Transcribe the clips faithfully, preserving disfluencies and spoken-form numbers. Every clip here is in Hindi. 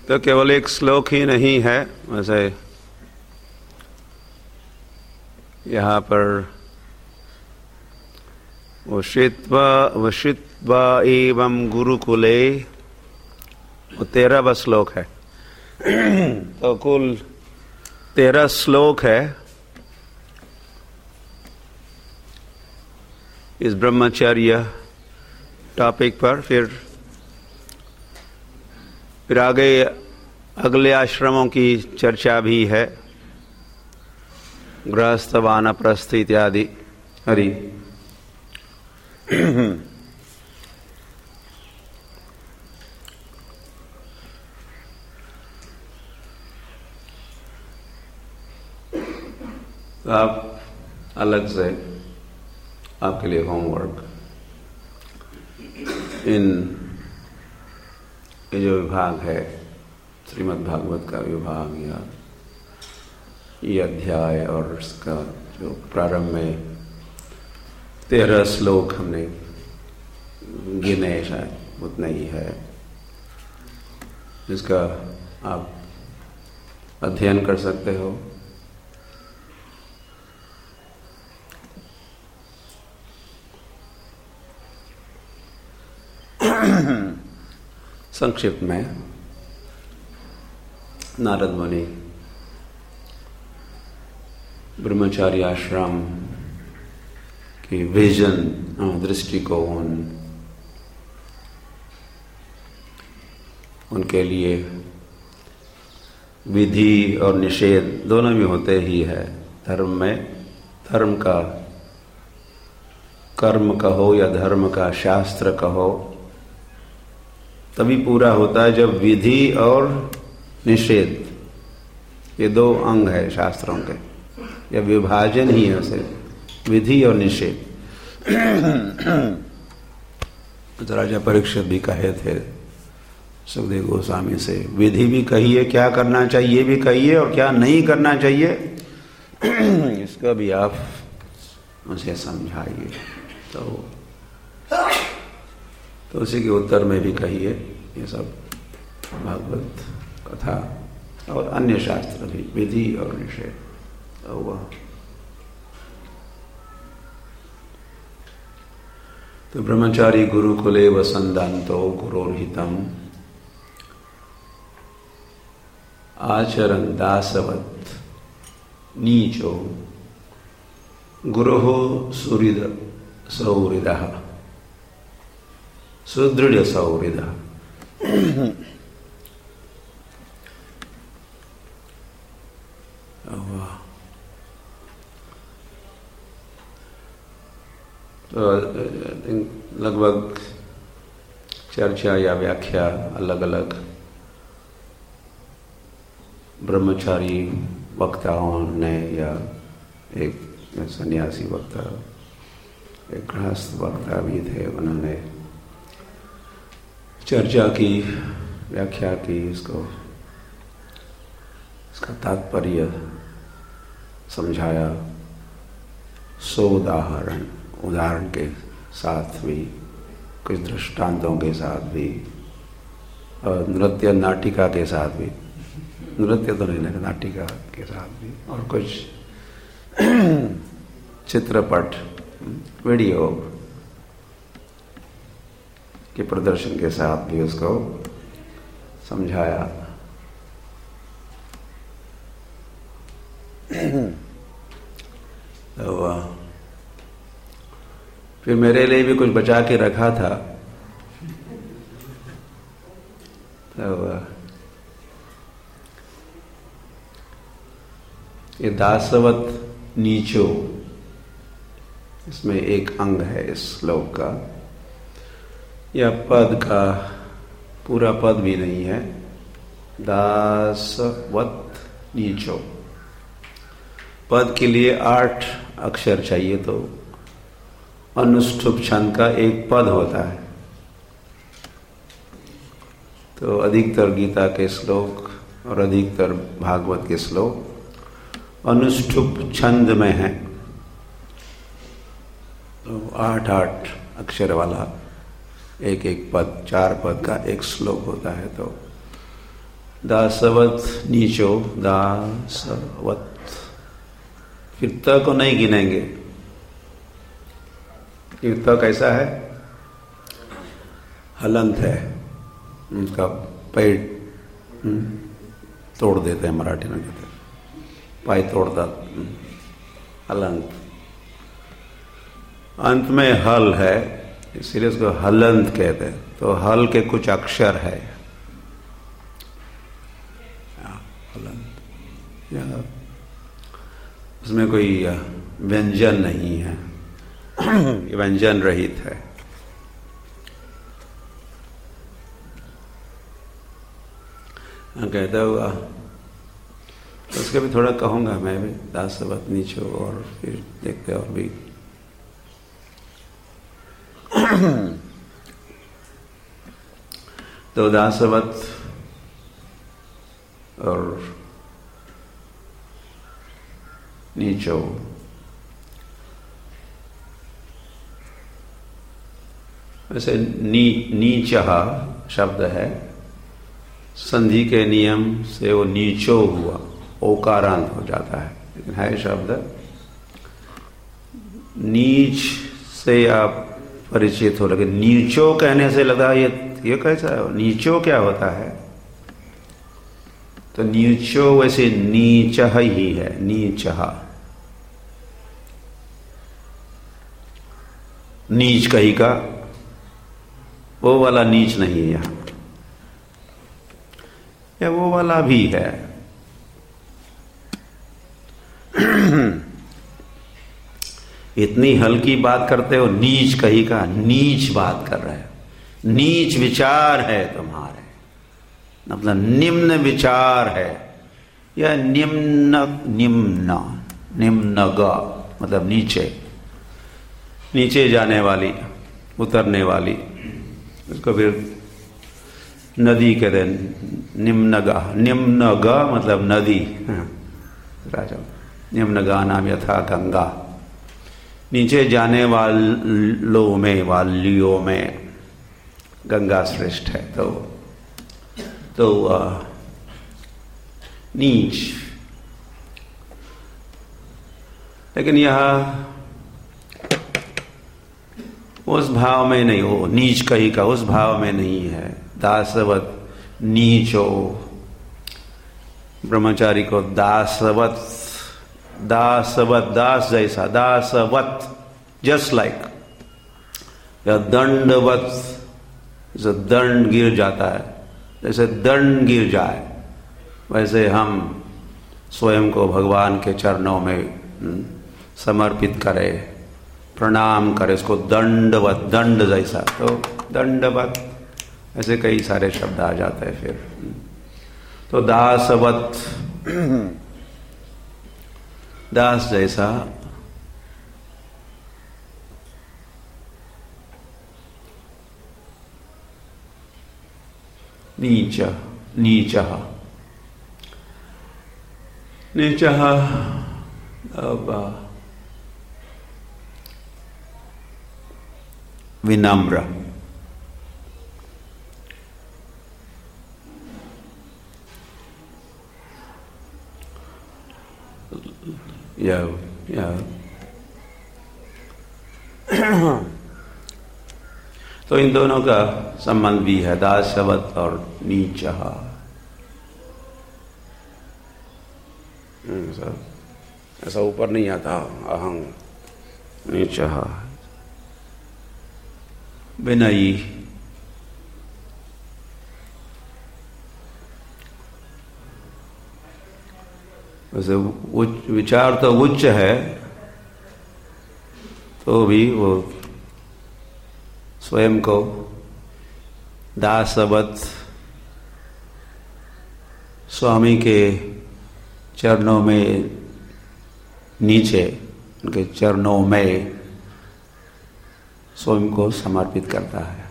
तो केवल एक श्लोक ही नहीं है, वैसे यहाँ पर वशित्वा वशित्वा एवं गुरुकुले वो तेरहवां श्लोक है। तो कुल तेरह श्लोक है इस ब्रह्मचर्य टॉपिक पर। फिर फिर आगे अगले आश्रमों की चर्चा भी है, गृहस्थ वानप्रस्थ इत्यादि। हरि आप अलग से आपके लिए होमवर्क, इन ये जो विभाग है श्रीमद् भागवत का विभाग या ये अध्याय और इसका जो प्रारंभ में तेरह श्लोक हमने गिने, शायद उतना ही है, जिसका आप अध्ययन कर सकते हो। संक्षिप्त में नारद मुनि ब्रह्मचार्य आश्रम की विजन, दृष्टिकोण, उनके लिए विधि और निषेध दोनों भी होते ही है। धर्म में, धर्म का कर्म कहो या धर्म का शास्त्र कहो, तभी पूरा होता है जब विधि और निषेध, ये दो अंग है शास्त्रों के, या विभाजन ही है सिर्फ विधि और निषेध। तो राजा परीक्षित भी कहे थे सुखदेव गोस्वामी से, विधि भी कहिए, क्या करना चाहिए भी कहिए और क्या नहीं करना चाहिए इसका भी आप उसे समझाइए। तो तो उसी के उत्तर में भी कहिए ये सब भागवत कथा और अन्य शास्त्र भी, विधि और निषेध। तो वह तो ब्रह्मचारी गुरुकुले वसंदान्तो गुरोर्हितम् आचरन् दासवत् नीचो गुरोः सुहृद सौहृदः सुदृढ़ सौहृदः। तो लगभग चर्चा या व्याख्या अलग अलग ब्रह्मचारी वक्ताओं ने, या एक सन्यासी वक्ता, एक गृहस्थ वक्ता भी थे, उन्होंने चर्चा की, व्याख्या की, इसको इसका तात्पर्य समझाया, सो उदाहरण उदाहरण के साथ भी, कुछ दृष्टांतों के साथ भी, और नृत्य नाटिका के साथ भी, नृत्य तो नहीं, नाटिका के साथ भी, और कुछ चित्रपट, वीडियो के प्रदर्शन के साथ भी उसको समझाया। तो फिर मेरे लिए भी कुछ बचा के रखा था। तो ये दासवत नीचो, इसमें एक अंग है इस श्लोक का, या पद का पूरा पद भी नहीं है, दासवत नीचो। पद के लिए आठ अक्षर चाहिए, तो अनुष्ठुप छंद का एक पद होता है। तो अधिकतर गीता के श्लोक और अधिकतर भागवत के श्लोक अनुष्ठुप छंद में है। तो आठ आठ अक्षर वाला एक एक पद, चार पद का एक श्लोक होता है। तो दासवत नीचो, दासवत, फिर त को नहीं गिनेंगे। ये त कैसा है? हलंत है, उनका पेट तोड़ देते हैं, मराठी में कहते हैं पाई तोड़ता, हलंत। अंत में हल है, इसलिए उसको हलंत कहते हैं। तो हल के कुछ अक्षर है, हलंत, उसमें कोई व्यंजन नहीं है, व्यंजन रहित है। कहता हुआ तो उसके भी थोड़ा कहूँगा मैं भी, दासवत नीचो, और फिर देखते और भी। तो दासवत और नीचो, वैसे नी नीचहा शब्द है, संधि के नियम से वो नीचो हुआ, ओकारांत हो जाता है, लेकिन है शब्द। नीच से आप परिचित हो, लेकिन नीचो कहने से लगा ये ये कैसा है? नीचो क्या होता है? तो नीचो वैसे नीचह ही है, नीचहा, नीच कहीं का, वो वाला नीच नहीं है यहाँ, या वो वाला भी है। इतनी हल्की बात करते हो, नीच कहीं का, नीच बात कर रहे हो, नीच विचार है तुम्हारे, मतलब निम्न विचार है, या निम्न निम्न निम्न ग मतलब नीचे, नीचे जाने वाली, उतरने वाली। उसको फिर नदी कहते हैं, निम्न ग, निम्न ग मतलब नदी। राजा निम्न गा नाम यथा गंगा, नीचे जाने वालों में, वालियों में गंगा श्रेष्ठ है। तो तो आ, नीच, लेकिन यह उस भाव में नहीं हो, नीच कहीं का उस भाव में नहीं है। दासवत नीचो, ब्रह्मचारी को दासवत, दासवत दास जैसा, दासवत जस्ट लाइक, या दंडवत, जैसे दंड गिर जाता है, जैसे दंड गिर जाए वैसे हम स्वयं को भगवान के चरणों में समर्पित करें, प्रणाम करें, इसको दंडवत, दंड जैसा। तो दंडवत, ऐसे कई सारे शब्द आ जाते हैं फिर। तो दासवत, दास जैसा, नीच, नीचः, नीचः अब विनम्र, या या तो इन दोनों का संबंध भी है, दासवत और नीचः। ऐसा ऊपर नहीं आता, अहं, नीचः, विनयी, वैसे विचार तो उच्च है, तो भी वो स्वयं को दासवत स्वामी के चरणों में, नीचे उनके चरणों में स्वयं को समर्पित करता है।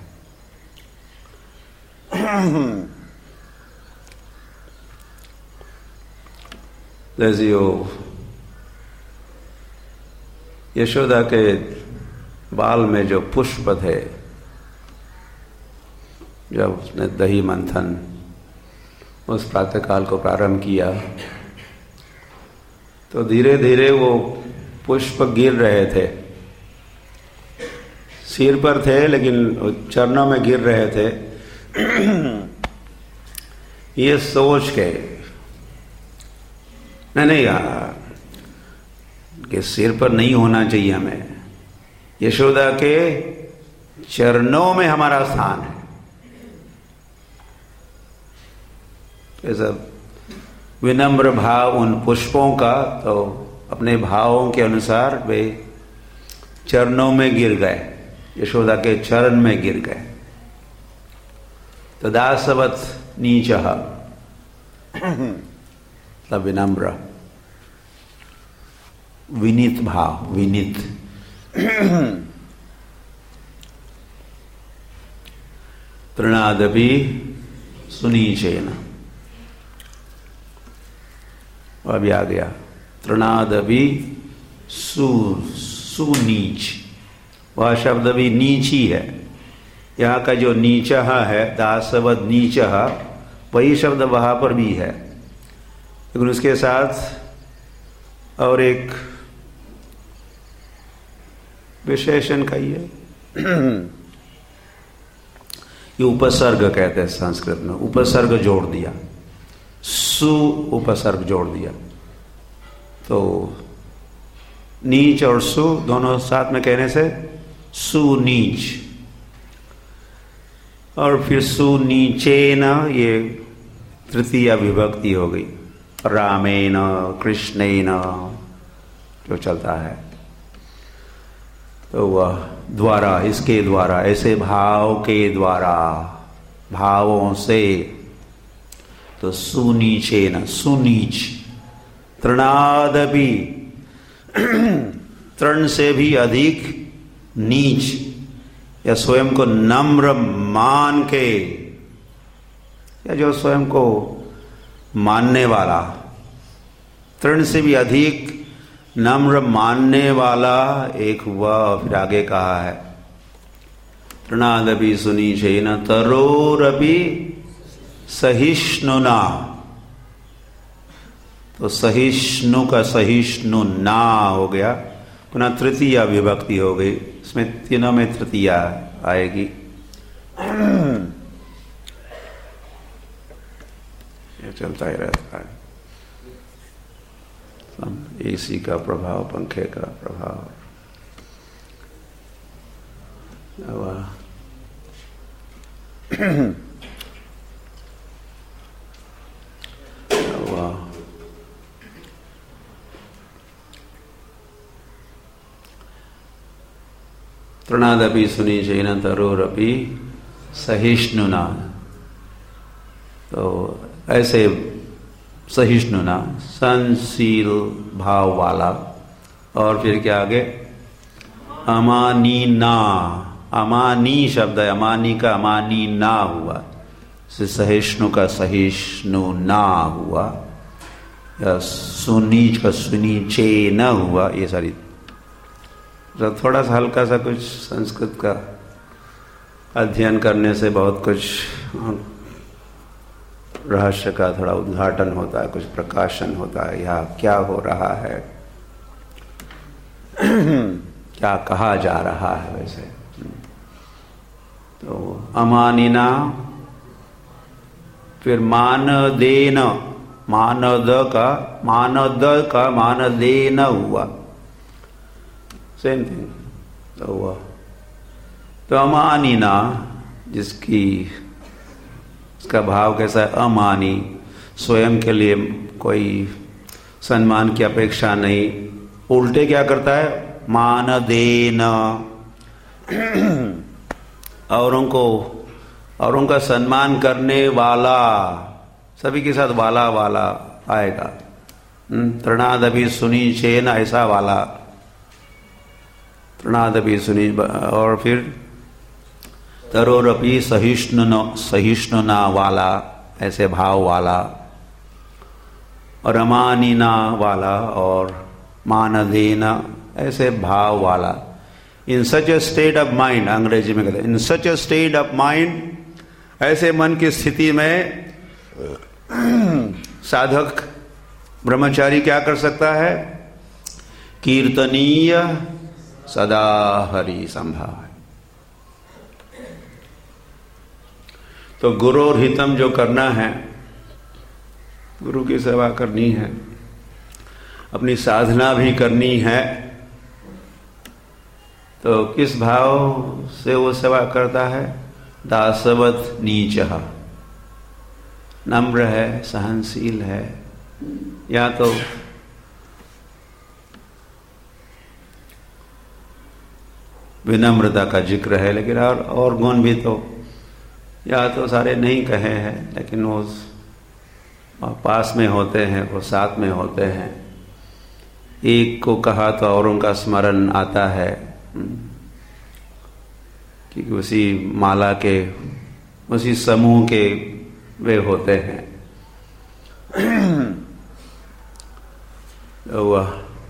जैसे वो यशोदा के बाल में जो पुष्प थे, जब उसने दही मंथन उस प्रातःकाल को प्रारंभ किया तो धीरे धीरे वो पुष्प गिर रहे थे, सिर पर थे लेकिन चरणों में गिर रहे थे। ये सोच के नहीं नहीं यार कि सिर पर नहीं होना चाहिए हमें, यशोदा के चरणों में हमारा स्थान है। ये सब विनम्र भाव उन पुष्पों का, तो अपने भावों के अनुसार वे चरणों में गिर गए, यशोदा के चरण में गिर गए। तो दासवत नीचः मतलब विनम्र, विनीत भाव, विनीत। तृणादपि सुनीचेन, अभी आ गया तृणादपि सु सुनीच, वह शब्द भी नीच ही है। यहाँ का जो नीचः है, दासवद नीचः, वही शब्द वहाँ पर भी है, लेकिन उसके साथ और एक विशेषण का ही है। ये उपसर्ग कहते हैं संस्कृत में, उपसर्ग जोड़ दिया, सु उपसर्ग जोड़ दिया। तो नीच और सु दोनों साथ में कहने से सुनीच, और फिर सुनीचेन ये तृतीय विभक्ति हो गई, रामेन कृष्णेन जो चलता है। तो वह द्वारा, इसके द्वारा, ऐसे भाव के द्वारा, भावों से, तो सुनीचेन, सुनीच, तृणादपि, तृण से भी अधिक नीच, या स्वयं को नम्र मान के, या जो स्वयं को मानने वाला, तृण से भी अधिक नम्र मानने वाला एक वह, फिर आगे कहा है तृणादपि सुनीचेन तरोरपि सहिष्णुना। तो सहिष्णु का सहिष्णु ना हो गया, पुनः तृतीय विभक्ति हो गई, इसमें तीनों में तृतीय आएगी। ये चलता ही रहता है, एसी का प्रभाव, पंखे का प्रभाव। तृणादपि सुनीचेन तरोरपि सहिष्णुना, तो ऐसे सहिष्णुना, संशील भाव वाला। और फिर क्या आगे, अमानी ना, अमानी शब्द है, अमानी का अमानी ना हुआ, सहिष्णु का सहिष्णु ना हुआ, या सुनीच का सुनीचे न हुआ। ये सारी तो थोड़ा सा हल्का सा कुछ संस्कृत का अध्ययन करने से बहुत कुछ रहस्य का थोड़ा उद्घाटन होता है, कुछ प्रकाशन होता है, यहाँ क्या हो रहा है, क्या कहा जा रहा है। वैसे तो अमानिना, फिर मानदेन, मानद का मानद का मानदेन हुआ, सेम थिंग तो हुआ। तो अमानिना, जिसकी इसका भाव कैसा है, अमानी, स्वयं के लिए कोई सम्मान की अपेक्षा नहीं, उल्टे क्या करता है, मान देना, औरों को, औरों का सम्मान करने वाला, सभी के साथ वाला वाला आएगा। तृणादपि सुनीचेन, ऐसा वाला, तृणादपि सुनी। और फिर तरोरपि सहिष्णु, सहिष्णुना वाला, ऐसे भाव वाला, और अमानिना वाला, और मानदेना, ऐसे भाव वाला। In such a state of mind, अंग्रेजी में कहते हैं in such a state of mind, ऐसे मन की स्थिति में साधक ब्रह्मचारी क्या कर सकता है? कीर्तनीय सदा हरि संभाव। तो गुरु और हितम जो करना है, गुरु की सेवा करनी है, अपनी साधना भी करनी है, तो किस भाव से वो सेवा करता है? दासवत नीचः, नम्र है, सहनशील है, या तो विनम्रता का जिक्र है, लेकिन और और गुण भी तो या तो सारे नहीं कहे हैं, लेकिन वो पास में होते हैं, वो साथ में होते हैं। एक को कहा तो औरों का स्मरण आता है कि उसी माला के, उसी समूह के वे होते हैं। वह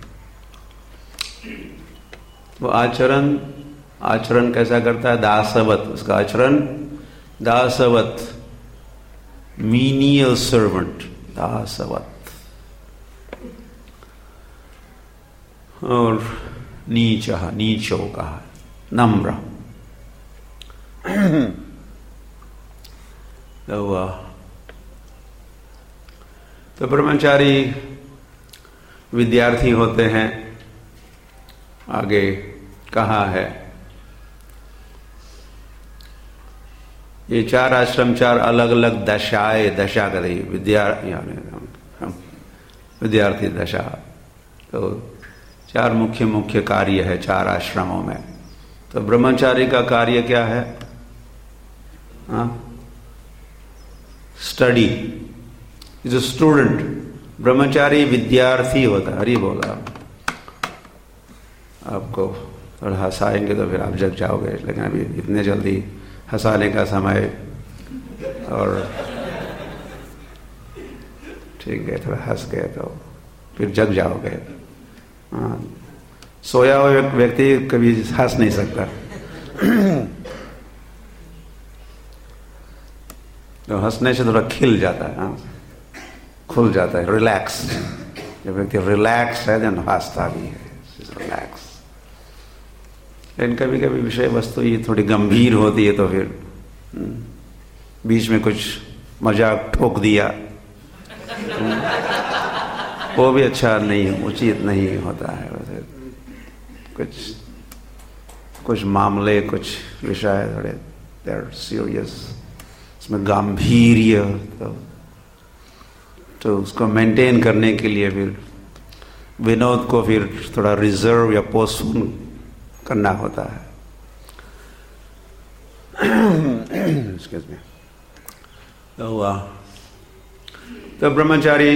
वो आचरण आचरण कैसा करता है? दासवत, उसका आचरण दासवत, मीनियल सर्वेंट, दासवत। और नीचः, नीचो कहा, नम्र। तो वह तो ब्रह्मचारी विद्यार्थी होते हैं। आगे कहा है ये चार आश्रम, चार अलग अलग दशाएं, दशा करी विद्या विद्यार्थी दशा। तो चार मुख्य मुख्य कार्य है चार आश्रमों में। तो ब्रह्मचारी का कार्य क्या है? Study, is a student. ब्रह्मचारी विद्यार्थी होता है। हरि बोला। आपको थोड़ा हंसाएंगे तो फिर आप जग जाओगे, लेकिन अभी इतने जल्दी हंसाने का समय और ठीक है, थोड़ा हंस गए तो फिर जग जाओगे। हाँ, सोया हुआ व्यक्ति कभी हंस नहीं सकता। तो हंसने से थोड़ा खिल जाता है, हाँ, खुल जाता है, रिलैक्स। जब व्यक्ति रिलैक्स है जब हंसता भी है, रिलैक्स। लेकिन कभी कभी विषय वस्तु ये थोड़ी गंभीर होती है तो फिर बीच में कुछ मजाक ठोक दिया, वो भी अच्छा नहीं, उचित नहीं होता है। वैसे कुछ कुछ मामले, कुछ विषय थोड़े दे आर सीरियस, इसमें गांभीर्य, तो तो उसको मेंटेन करने के लिए फिर विनोद को फिर थोड़ा रिजर्व या पोस्टपोन करना होता है। Excuse me. तो वाह, तो ब्रह्मचारी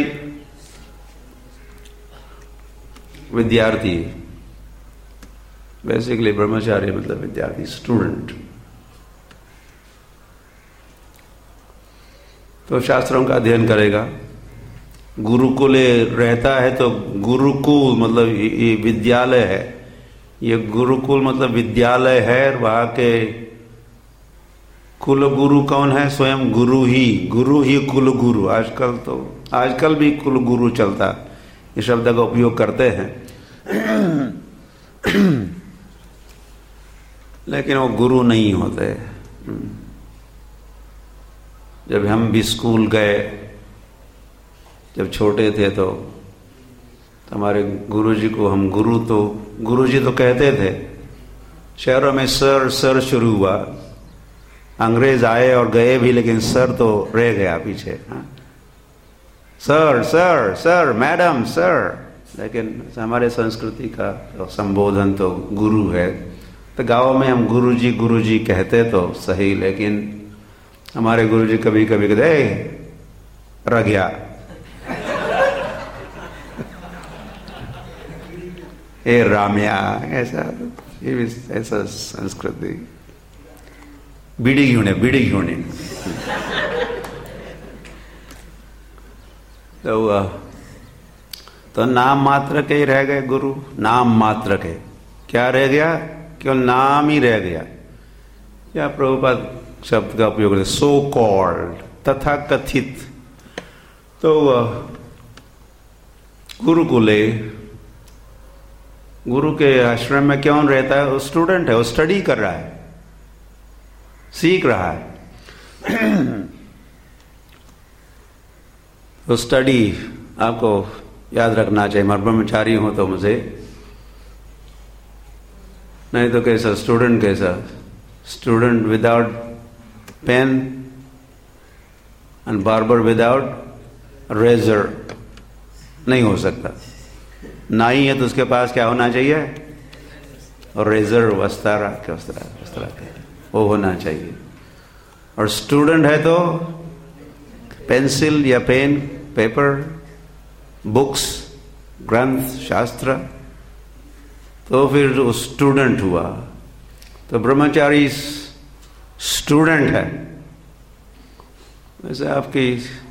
विद्यार्थी, बेसिकली ब्रह्मचारी मतलब विद्यार्थी, स्टूडेंट। तो शास्त्रों का अध्ययन करेगा। गुरुकुले रहता है तो गुरुकुल मतलब ये विद्यालय है। ये गुरुकुल मतलब विद्यालय है। वहाँ के कुल गुरु कौन है? स्वयं गुरु ही, गुरु ही कुल गुरु। आजकल तो आजकल भी कुल गुरु चलता, इस शब्द का उपयोग करते हैं। लेकिन वो गुरु नहीं होते। जब हम भी स्कूल गए, जब छोटे थे, तो हमारे गुरुजी को हम गुरु तो गुरुजी तो कहते थे। शहरों में सर सर शुरू हुआ, अंग्रेज आए और गए भी, लेकिन सर तो रह गया पीछे। हाँ? Sir sir sir, madam sir. लेकिन हमारे संस्कृति का तो संबोधन तो गुरु है। तो गाँव में हम गुरुजी गुरुजी कहते तो सही, लेकिन हमारे गुरुजी कभी कभी कहते रह गया, ए राम्या, ऐसा ये भी ऐसा संस्कृति। बीड़ी घूने बीड़ी घूने तो तो नाम मात्र के ही रह गए गुरु। नाम मात्र के क्या रह गया? केवल नाम ही रह गया। या प्रभुपाद शब्द का उपयोग है, सो कॉल्ड, तथा कथित। तो गुरुकुले, गुरु के आश्रम में क्यों रहता है? वो स्टूडेंट है, वो स्टडी कर रहा है, सीख रहा है। तो स्टडी आपको याद रखना चाहिए। मैं ब्रह्मचारी हूं तो मुझे, नहीं तो कैसा स्टूडेंट, कैसा student without pen and barber without razor नहीं हो सकता। नाई है तो उसके पास क्या होना चाहिए? और रेजर वस्तारा के वस्त्रा वस्त्रा के वो होना चाहिए। और स्टूडेंट है तो पेंसिल या पेन, पेपर, बुक्स, ग्रंथ, शास्त्र, तो फिर वो स्टूडेंट हुआ। तो ब्रह्मचारी स्टूडेंट है। वैसे आपकी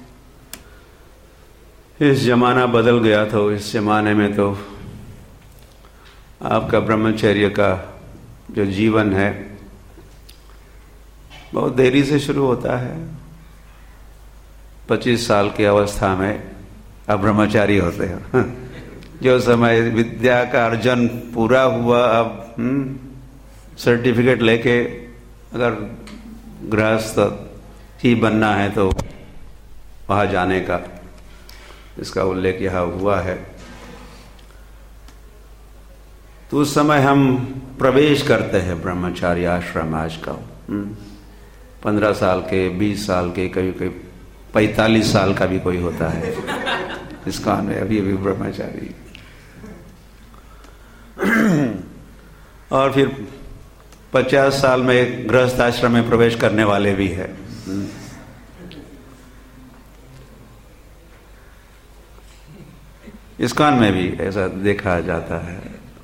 इस जमाना बदल गया, तो इस जमाने में तो आपका ब्रह्मचर्य का जो जीवन है बहुत देरी से शुरू होता है। पच्चीस साल की अवस्था में अब ब्रह्मचारी होते हो। जो समय विद्या का अर्जन पूरा हुआ, अब सर्टिफिकेट लेके अगर गृहस्थ ही बनना है तो वहाँ जाने का इसका उल्लेख यहाँ हुआ है। तो उस समय हम प्रवेश करते हैं ब्रह्मचारी आश्रम। आज का पंद्रह साल के, बीस साल के, कभी कभी पैंतालीस साल का भी कोई होता है इसका में अभी अभी ब्रह्मचारी। और फिर पचास साल में गृहस्थ आश्रम में प्रवेश करने वाले भी है। इस्कॉन में भी ऐसा देखा जाता है।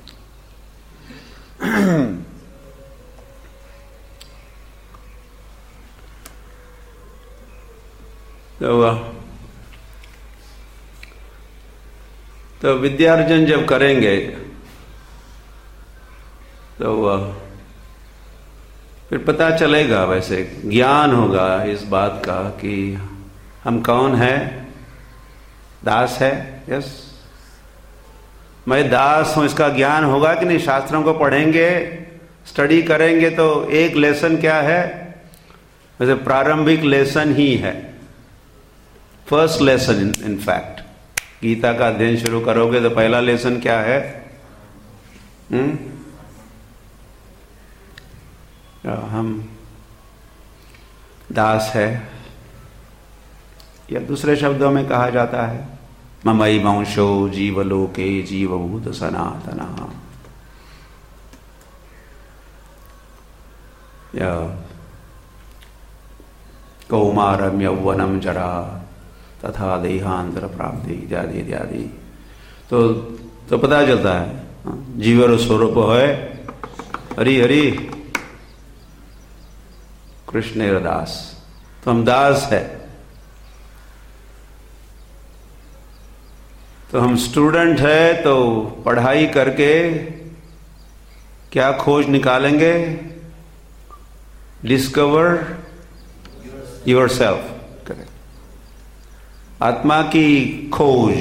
तो तो विद्यार्जन जब करेंगे तो फिर पता चलेगा, वैसे ज्ञान होगा इस बात का कि हम कौन है। दास है, यस, मैं दास हूं, इसका ज्ञान होगा कि नहीं? शास्त्रों को पढ़ेंगे, स्टडी करेंगे तो एक लेसन क्या है? वैसे प्रारंभिक लेसन ही है, first lesson. In in fact Gita का अध्ययन शुरू करोगे तो पहला लेसन क्या है? हम्म हम दास है, या दूसरे शब्दों में कहा जाता है ममई वंशो जीवलोके जीवभूत सनातनः। या कौमारम यौवनम जरा तथा देहांतर प्राप्ति इत्यादि इत्यादि। तो तो पता चलता है जीवर स्वरूप है हरि हरि कृष्ण दास। तो हम दास है। तो हम स्टूडेंट है तो पढ़ाई करके क्या खोज निकालेंगे? Discover yourself. करेक्ट। आत्मा की खोज,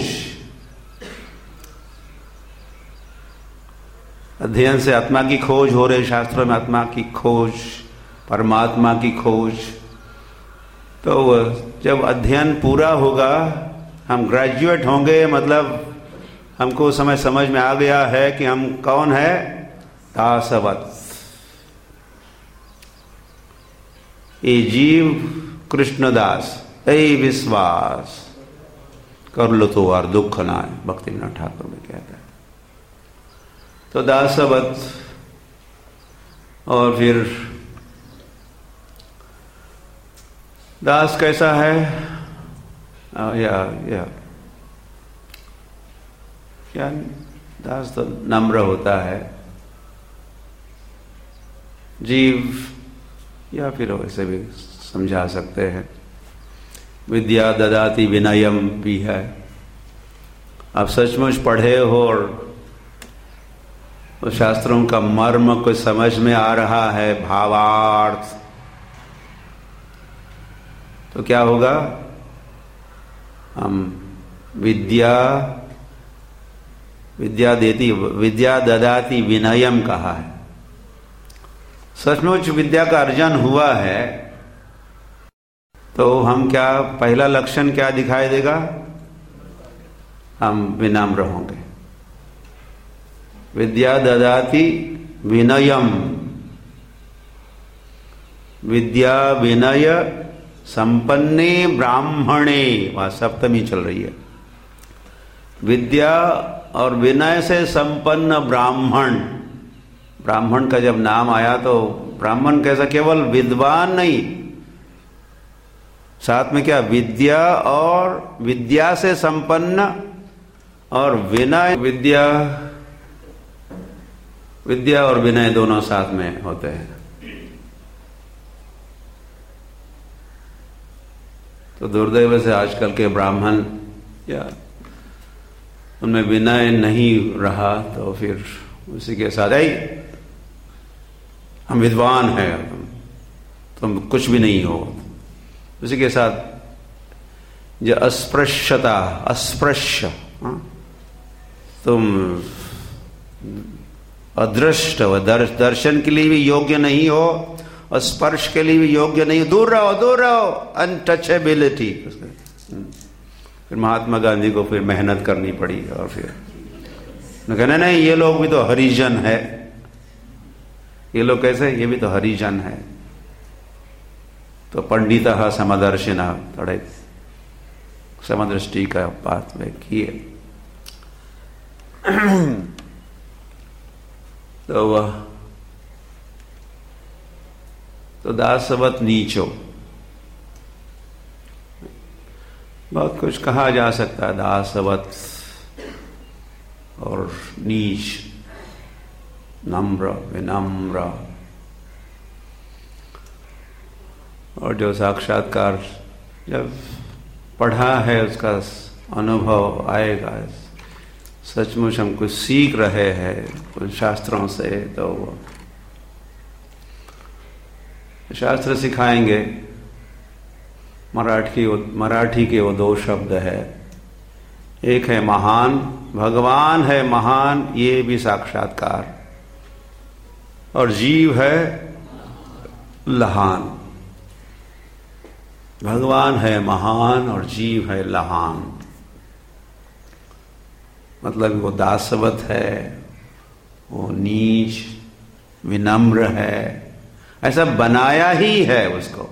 अध्ययन से आत्मा की खोज हो रही, शास्त्रों में आत्मा की खोज, परमात्मा की खोज। तो जब अध्ययन पूरा होगा, हम ग्रेजुएट होंगे, मतलब हमको समय समझ में आ गया है कि हम कौन है? दासवत। ये जीव कृष्णदास, ऐ विश्वास कर लो तो और दुख ना है, भक्ति विनोद ठाकुर में कहता है। तो दासवत। और फिर दास कैसा है? आ, या या क्या दास तो नम्र होता है, जीव, या फिर वैसे भी समझा सकते हैं विद्या ददाति विनयम भी है। आप सचमुच पढ़े हो और उस शास्त्रों का मर्म को समझ में आ रहा है, भावार्थ, तो क्या होगा? हम विद्या विद्या देती विद्या ददाती विनयम कहा है। सचमुच विद्या का अर्जन हुआ है तो हम क्या, पहला लक्षण क्या दिखाई देगा? हम विनम्र होंगे। विद्या ददाति विनयम, विद्या विनय संपन्ने ब्राह्मणे, वहां सप्तमी चल रही है। विद्या और विनय से संपन्न ब्राह्मण, ब्राह्मण का जब नाम आया तो ब्राह्मण कैसा, केवल विद्वान नहीं, साथ में क्या, विद्या और विद्या से संपन्न और विनय, विद्या विद्या और विनय दोनों साथ में होते हैं। तो दुर्दैव से आजकल के ब्राह्मण या उनमें विनय नहीं रहा, तो फिर उसी के साथ ही हम विद्वान हैं, तुम कुछ भी नहीं हो, उसी के साथ जो अस्पृश्यता, अस्पृश्य, तुम अदृष्ट हो, दर्श, दर्शन के लिए भी योग्य नहीं हो और स्पर्श के लिए भी योग्य नहीं हो, दूर रहो, दूर रहो, अनटचेबिलिटी। फिर महात्मा गांधी को फिर मेहनत करनी पड़ी और फिर कहना नहीं, ये लोग भी तो हरिजन है। ये लोग कैसे, ये भी तो हरिजन है। तो पंडितः समदर्शिनः, थोड़े समदृष्टि का बात वे किए। तो वह तो दासवत नीचो, बहुत कुछ कहा जा सकता है, दासवत और नीच, नम्र, विनम्र। और जो साक्षात्कार जब पढ़ा है उसका अनुभव आएगा, सचमुच हम कुछ सीख रहे हैं उन शास्त्रों से, तो शास्त्र सिखाएंगे। मराठी मराठी के वो दो शब्द है, एक है महान, भगवान है महान, ये भी साक्षात्कार, और जीव है लहान। भगवान है महान और जीव है लहान, मतलब वो दासवत है, वो नीच विनम्र है, ऐसा बनाया ही है उसको।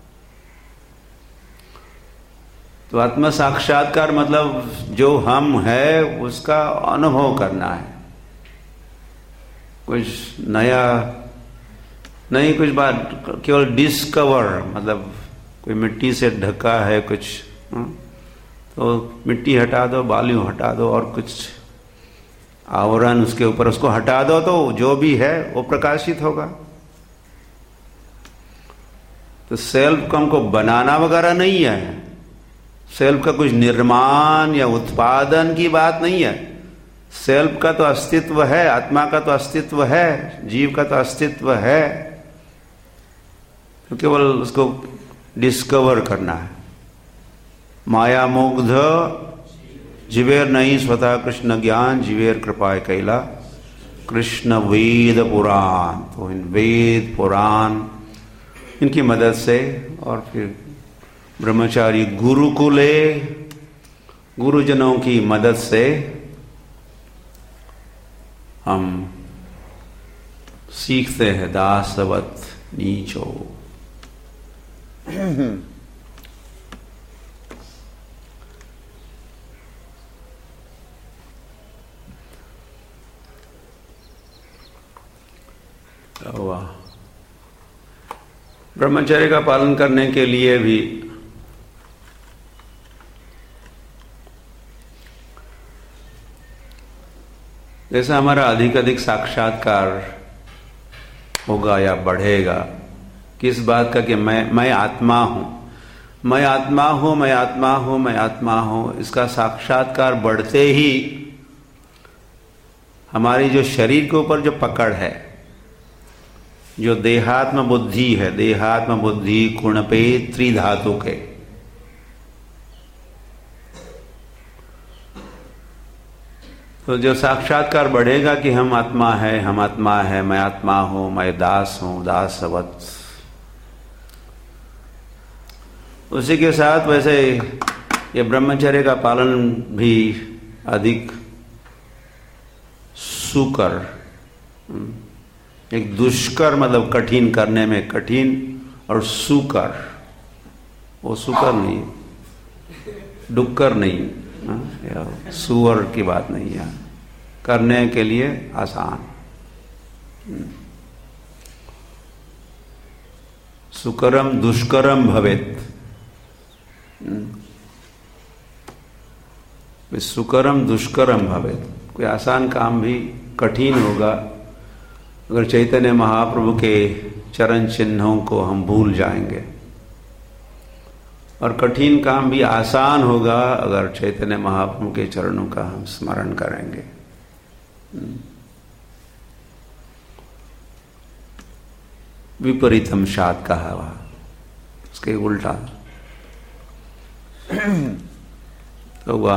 तो आत्म साक्षात्कार मतलब जो हम है उसका अनुभव करना है, कुछ नया नहीं, कुछ बात केवल डिस्कवर, मतलब कोई मिट्टी से ढका है कुछ, तो मिट्टी हटा दो, बालू हटा दो और कुछ आवरण उसके ऊपर उसको हटा दो, तो जो भी है वो प्रकाशित होगा। तो सेल्फ को हमको बनाना वगैरह नहीं है, सेल्फ का कुछ निर्माण या उत्पादन की बात नहीं है। सेल्फ का तो अस्तित्व है, आत्मा का तो अस्तित्व है, जीव का तो अस्तित्व है, तो केवल उसको डिस्कवर करना है। माया मुग्ध जीवेर नहीं स्वतः कृष्ण ज्ञान, जीवेर कृपा कैला कृष्ण वेद पुराण। तो इन वेद पुराण इनकी मदद से, और फिर ब्रह्मचारी गुरुकुले गुरुजनों की मदद से हम सीखते हैं दासवत नीचो। वाह, ब्रह्मचर्य का पालन करने के लिए भी जैसा हमारा अधिक अधिक साक्षात्कार होगा या बढ़ेगा, किस बात का कि मैं मैं आत्मा हूं, मैं आत्मा हूं, मैं आत्मा हूं, मैं आत्मा हूं, इसका साक्षात्कार बढ़ते ही हमारी जो शरीर के ऊपर जो पकड़ है, जो देहात्म बुद्धि है, देहात्म बुद्धि कुणपे त्रिधातु के, तो जो साक्षात्कार बढ़ेगा कि हम आत्मा है, हम आत्मा है, मैं आत्मा हूं, मैं दास हूं, दासवत, उसी के साथ वैसे ये ब्रह्मचर्य का पालन भी अधिक सुकर, एक दुष्कर मतलब कठिन करने में कठिन, और सुकर, वो सुकर नहीं, डुक्कर नहीं, या सुअर की बात नहीं है, करने के लिए आसान। सुकरम दुष्करम भवेत, सुकरम दुष्करम भवेत, कोई आसान काम भी कठिन होगा अगर चैतन्य महाप्रभु के चरण चिन्हों को हम भूल जाएंगे, और कठिन काम भी आसान होगा अगर चैतन्य महाप्रभु के चरणों का हम स्मरण करेंगे। विपरीतम शाद कहा हुआ, उसके उल्टा तो हुआ।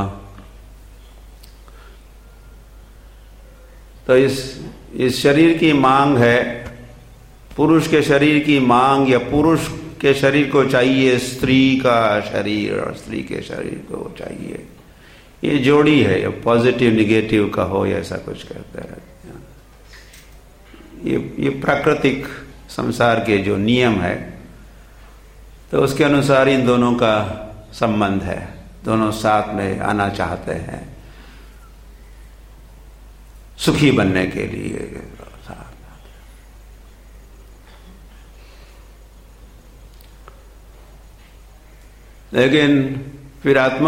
तो इस इस शरीर की मांग है, पुरुष के शरीर की मांग, या पुरुष के शरीर को चाहिए स्त्री का शरीर और स्त्री के शरीर को चाहिए, ये जोड़ी है, या पॉजिटिव निगेटिव का हो, या ऐसा कुछ कहते हैं। ये ये प्राकृतिक संसार के जो नियम है, तो उसके अनुसार इन दोनों का संबंध है, दोनों साथ में आना चाहते हैं सुखी बनने के लिए। लेकिन फिर आत्मा,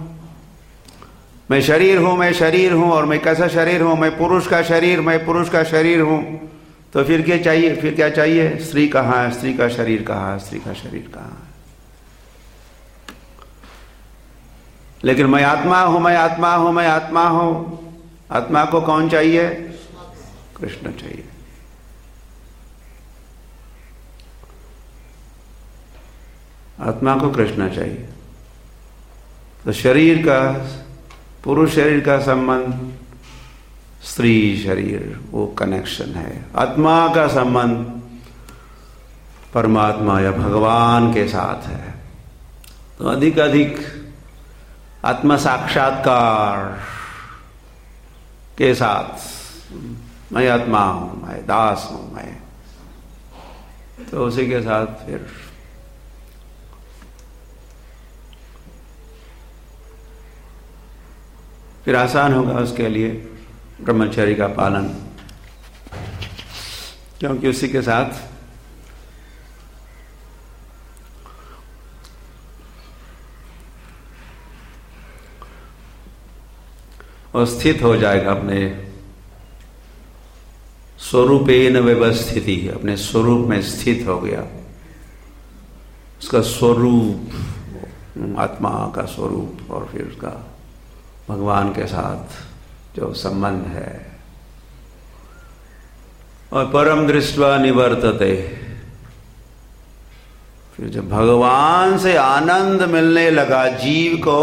मैं शरीर हूं, मैं शरीर हूं, और मैं कैसा शरीर हूं, मैं पुरुष का शरीर, मैं पुरुष का शरीर हूं, तो फिर क्या चाहिए, फिर क्या चाहिए, स्त्री कहाँ है, स्त्री का शरीर कहाँ है, स्त्री का शरीर कहाँ है। लेकिन मैं आत्मा हूं, मैं आत्मा हूं, मैं आत्मा हूं, आत्मा को कौन चाहिए, कृष्ण चाहिए। आत्मा को कृष्ण चाहिए। तो शरीर का, पुरुष शरीर का संबंध स्त्री शरीर, वो कनेक्शन है। आत्मा का संबंध परमात्मा या भगवान के साथ है। तो अधिक अधिक आत्म साक्षात्कार के साथ, मैं आत्मा हूं, मैं दास हूं, मैं, तो उसी के साथ फिर फिर आसान होगा उसके लिए ब्रह्मचर्य का पालन, क्योंकि उसी के साथ वो स्थित हो जाएगा, अपने स्वरूपेन व्यवस्थिति, अपने स्वरूप में स्थित हो गया। उसका स्वरूप, आत्मा का स्वरूप, और फिर उसका भगवान के साथ जो संबंध है। और परम दृष्ट्वा निवर्तते, फिर जब भगवान से आनंद मिलने लगा जीव को,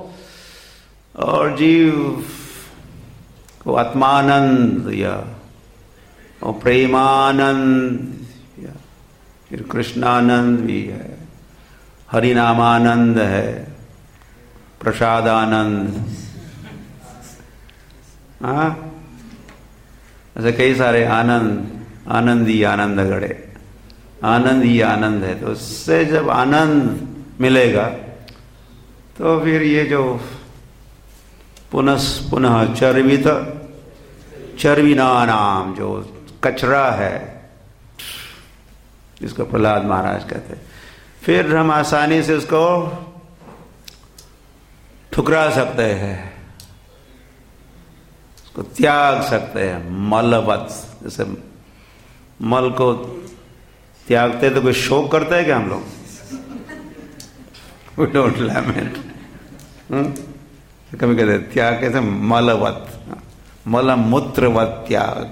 और जीव को आत्मानंद या और प्रेमानंद, या फिर कृष्णानंद भी है, हरिनामानंद है, प्रसादानंद, हाँ, ऐसे कई सारे आनंद, आनंद ही आनंद गड़े, आनंद ही आनंद है। तो उससे जब आनंद मिलेगा तो फिर ये जो पुनः पुनः चर्वित चर्विना नाम, जो कचरा है, जिसको प्रहलाद महाराज कहते हैं, फिर हम आसानी से उसको ठुकरा सकते हैं, उसको त्याग सकते हैं। मलवत, जैसे मल को त्यागते तो कोई शोक करता है क्या हम लोग? We don't lament. कभी कहते त्याग कैसे, मलवत, मल मूत्रवत त्याग,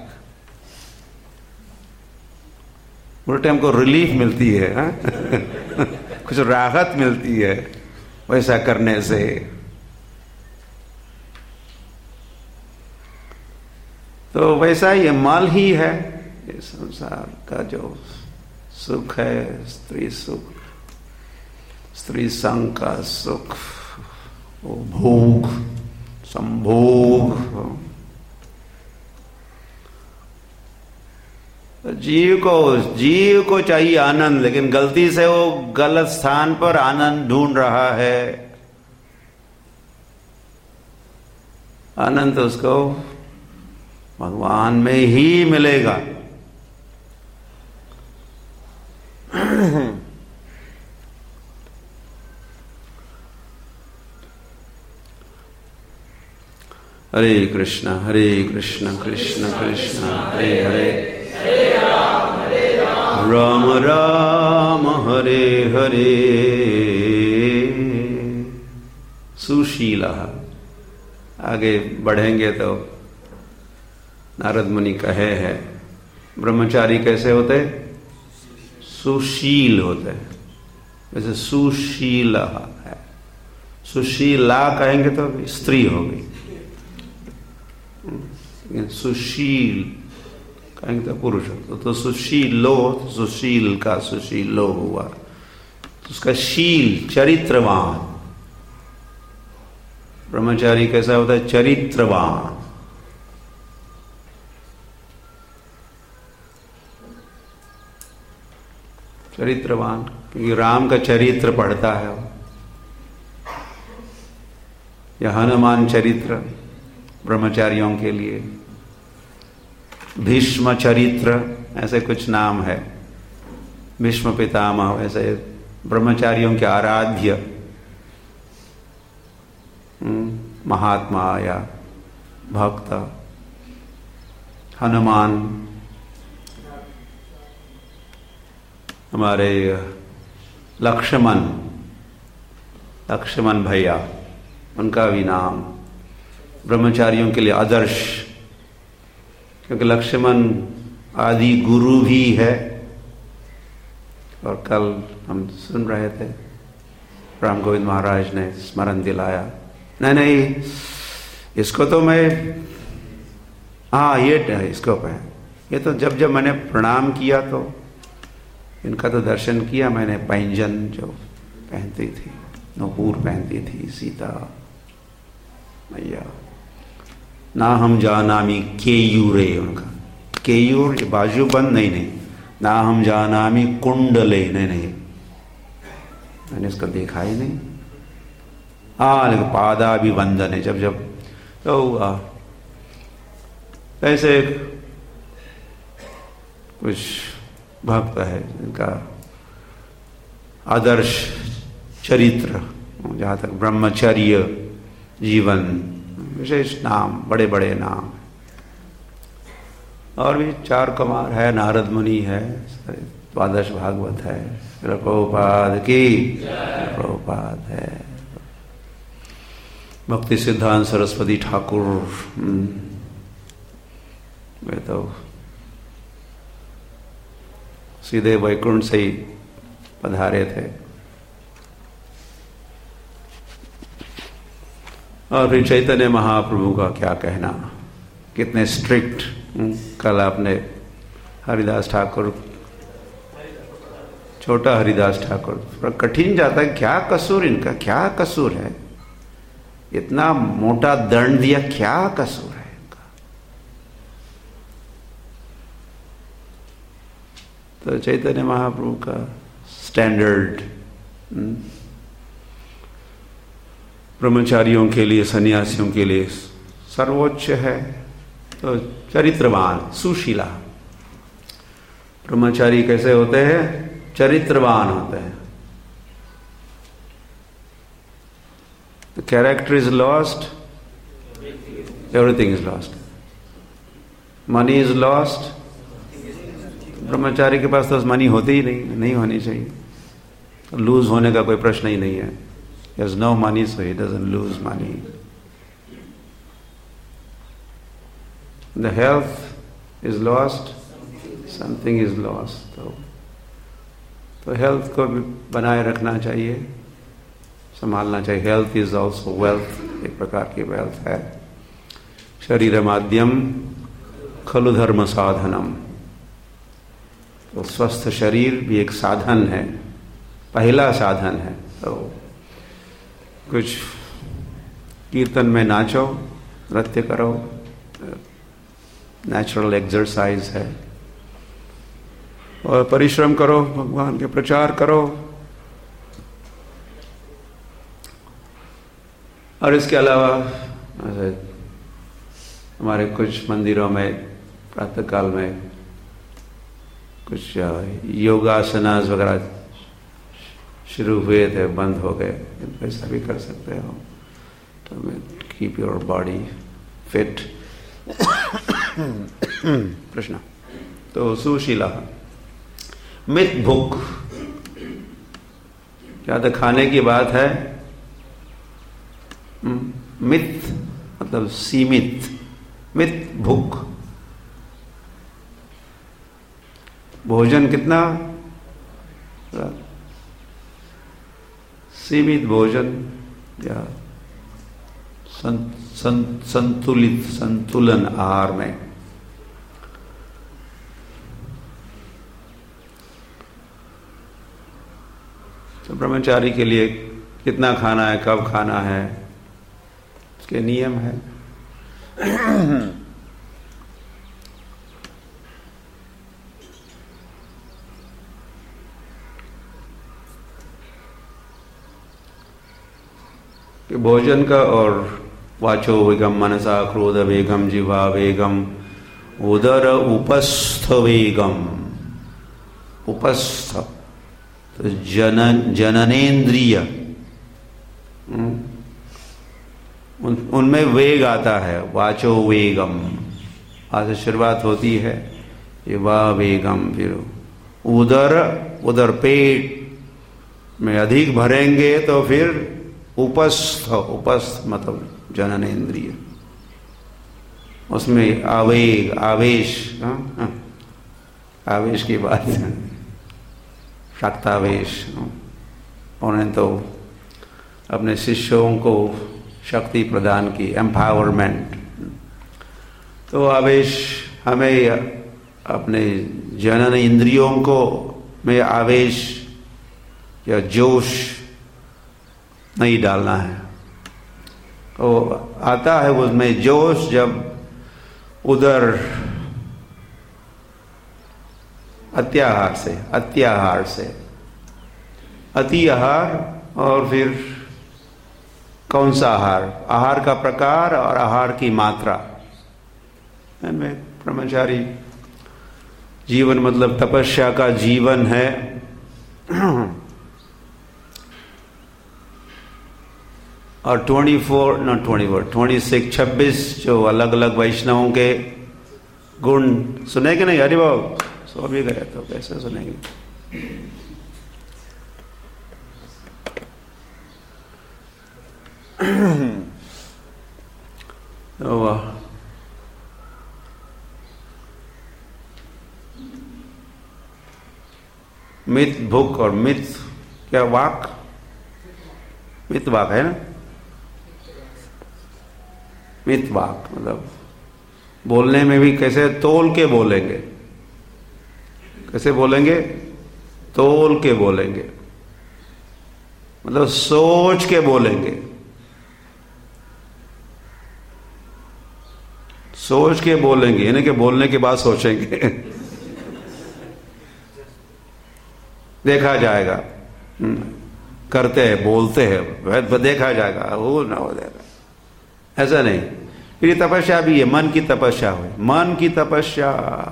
उल्टे हमको रिलीफ मिलती है, हा? कुछ राहत मिलती है वैसा करने से। तो वैसा ये मल ही है ये संसार का जो सुख है, स्त्री सुख, स्त्री संग का सुख, वो भोग, संभोग। जीव को जीव को चाहिए आनंद, लेकिन गलती से वो गलत स्थान पर आनंद ढूंढ रहा है। आनंद उसको भगवान में ही मिलेगा। हरे कृष्ण हरे कृष्ण कृष्ण कृष्ण हरे हरे, राम राम हरे हरे। सुशीला, आगे बढ़ेंगे तो नारद मुनि कहे हैं ब्रह्मचारी कैसे होते? सुशील होते हैं। वैसे सुशीला है, सुशीला कहेंगे तो स्त्री होगी, सुशील कहेंगे तो पुरुष हो। तो सुशीलो, सुशील का सुशीलो हुआ, तो उसका शील चरित्रवान। ब्रह्मचारी कैसा होता है? चरित्रवान। चरित्रवान क्योंकि राम का चरित्र पढ़ता है, या हनुमान चरित्र ब्रह्मचारियों के लिए, भीष्म चरित्र ऐसे कुछ नाम है, भीष्म पितामह ऐसे ब्रह्मचारियों के आराध्य महात्मा या भक्त। हनुमान हमारे लक्ष्मण, लक्ष्मण भैया, उनका भी नाम ब्रह्मचारियों के लिए आदर्श, क्योंकि लक्ष्मण आदि गुरु भी है। और कल हम सुन रहे थे, राम गोविंद महाराज ने स्मरण दिलाया, नहीं नहीं इसको तो मैं, हाँ ये इसको पे ये तो जब जब मैंने प्रणाम किया तो इनका तो दर्शन किया मैंने, पैंजन जो पहनती थी, नूपुर पहनती थी सीता मैया। ना हम जानामी केयूरे, उनका केयूर ये बाजूबंद नहीं नहीं, ना हम जानामी कुंडले, नहीं नहीं मैंने इसको देखा ही नहीं। हाँ लेकिन पादा भी वंदन है, जब जब तो ऐसे कुछ भक्त है जिनका आदर्श चरित्र, जहाँ तक ब्रह्मचर्य जीवन, विशेष नाम, बड़े बड़े नाम। और भी चार कुमार है, नारद मुनि है, द्वादश भागवत है, प्रभुपाद की प्रभुपाद है, भक्ति सिद्धांत सरस्वती ठाकुर, वे तो सीधे वैकुंठ से ही पधारे थे। और फिर चैतन्य महाप्रभु का क्या कहना, कितने स्ट्रिक्ट। कल आपने हरिदास ठाकुर, छोटा हरिदास ठाकुर, थोड़ा कठिन जाता है, क्या कसूर इनका, क्या कसूर है, इतना मोटा दंड दिया, क्या कसूर है इनका। तो चैतन्य महाप्रभु का स्टैंडर्ड ब्रह्मचारियों के लिए, सन्यासियों के लिए सर्वोच्च है। तो चरित्रवान, सुशीला। ब्रह्मचारी कैसे होते हैं? चरित्रवान होते हैं। The character is lost, everything is lost. Money is lost. ब्रह्मचारी के पास तो मनी होती ही नहीं, नहीं होनी चाहिए, लूज होने का कोई प्रश्न ही नहीं है। He has no money, so he doesn't lose money. The health is lost, something is lost. तो, तो हेल्थ को भी बनाए रखना चाहिए, संभालना चाहिए। हेल्थ इज ऑल्सो वेल्थ, एक प्रकार की वेल्थ है। शरीर माध्यम खलु धर्म साधनम। तो स्वस्थ शरीर भी एक साधन है, पहला साधन है। तो कुछ कीर्तन में नाचो, नृत्य करो, नेचुरल एक्सरसाइज है, और परिश्रम करो, भगवान के प्रचार करो। और इसके अलावा हमारे कुछ मंदिरों में प्रातःकाल में कुछ योगासनास वगैरह शुरू हुए थे, बंद हो गए, ऐसा भी कर सकते हो तो कीप योर बॉडी फिट। प्रश्न तो सुशीला मित भूख, क्या तो खाने की बात है। मित मतलब सीमित, मित भूख, भोजन कितना सीमित भोजन या सं, सं, संतुलित संतुलन आहार में। तो ब्रह्मचारी के लिए कितना खाना है, कब खाना है, उसके नियम है। कि भोजन का और वाचो वेगम मनसा क्रोध वेगम जिह्वा वेगम उदर उपस्थ वेगम। उपस्थ तो जनन जननेन्द्रिय, उन, उनमें वेग आता है। वाचो वेगम आज से शुरुआत होती है, ये वाह वेगम। फिर उदर, उदर पेट में अधिक भरेंगे तो फिर उपस्थ, उपस्थ मतलब जननेन्द्रिय, उसमें आवेग आवेश, हा? हा? आवेश की बात है, शक्तावेश। उन्हें तो अपने शिष्यों को शक्ति प्रदान की, एम्पावरमेंट। तो आवेश हमें अपने जनन इंद्रियों को में आवेश या जोश नहीं डालना है। तो आता है उसमें जोश जब उधर अत्याहार से अत्याहार से अति आहार, और फिर कौन सा आहार, आहार का प्रकार और आहार की मात्रा। में ब्रह्मचारी जीवन मतलब तपस्या का जीवन है। और चौबीस न चौबीस छब्बीस छब्बीस जो अलग अलग वैष्णवों के गुण सुने कि नहीं? अरे बाबू सो भी गए तो कैसे सुनेंगे? तो वाह, मित भूख और मित क्या वाक, मित वाक है ना, मित वाक मतलब बोलने में भी कैसे तोल के बोलेंगे, कैसे बोलेंगे? तोल के बोलेंगे, मतलब सोच के बोलेंगे, सोच के बोलेंगे, यानी कि बोलने के बाद सोचेंगे। देखा जाएगा, करते हैं, बोलते हैं, देखा जाएगा, वो ना हो जाएगा, ऐसा नहीं। फिर तपस्या भी है, मन की तपस्या हुई, मन की तपस्या,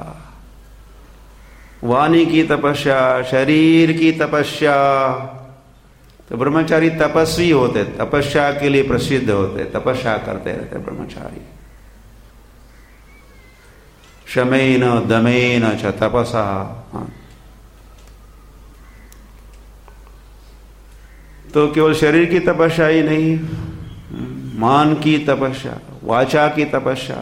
वाणी की तपस्या, शरीर की तपस्या। तो ब्रह्मचारी तपस्वी होते, तपस्या के लिए प्रसिद्ध होते, तपस्या करते रहते ब्रह्मचारी। शमेन दमेन च तपसा। तो केवल शरीर की तपस्या ही नहीं, मन की तपस्या, वाचा की तपस्या।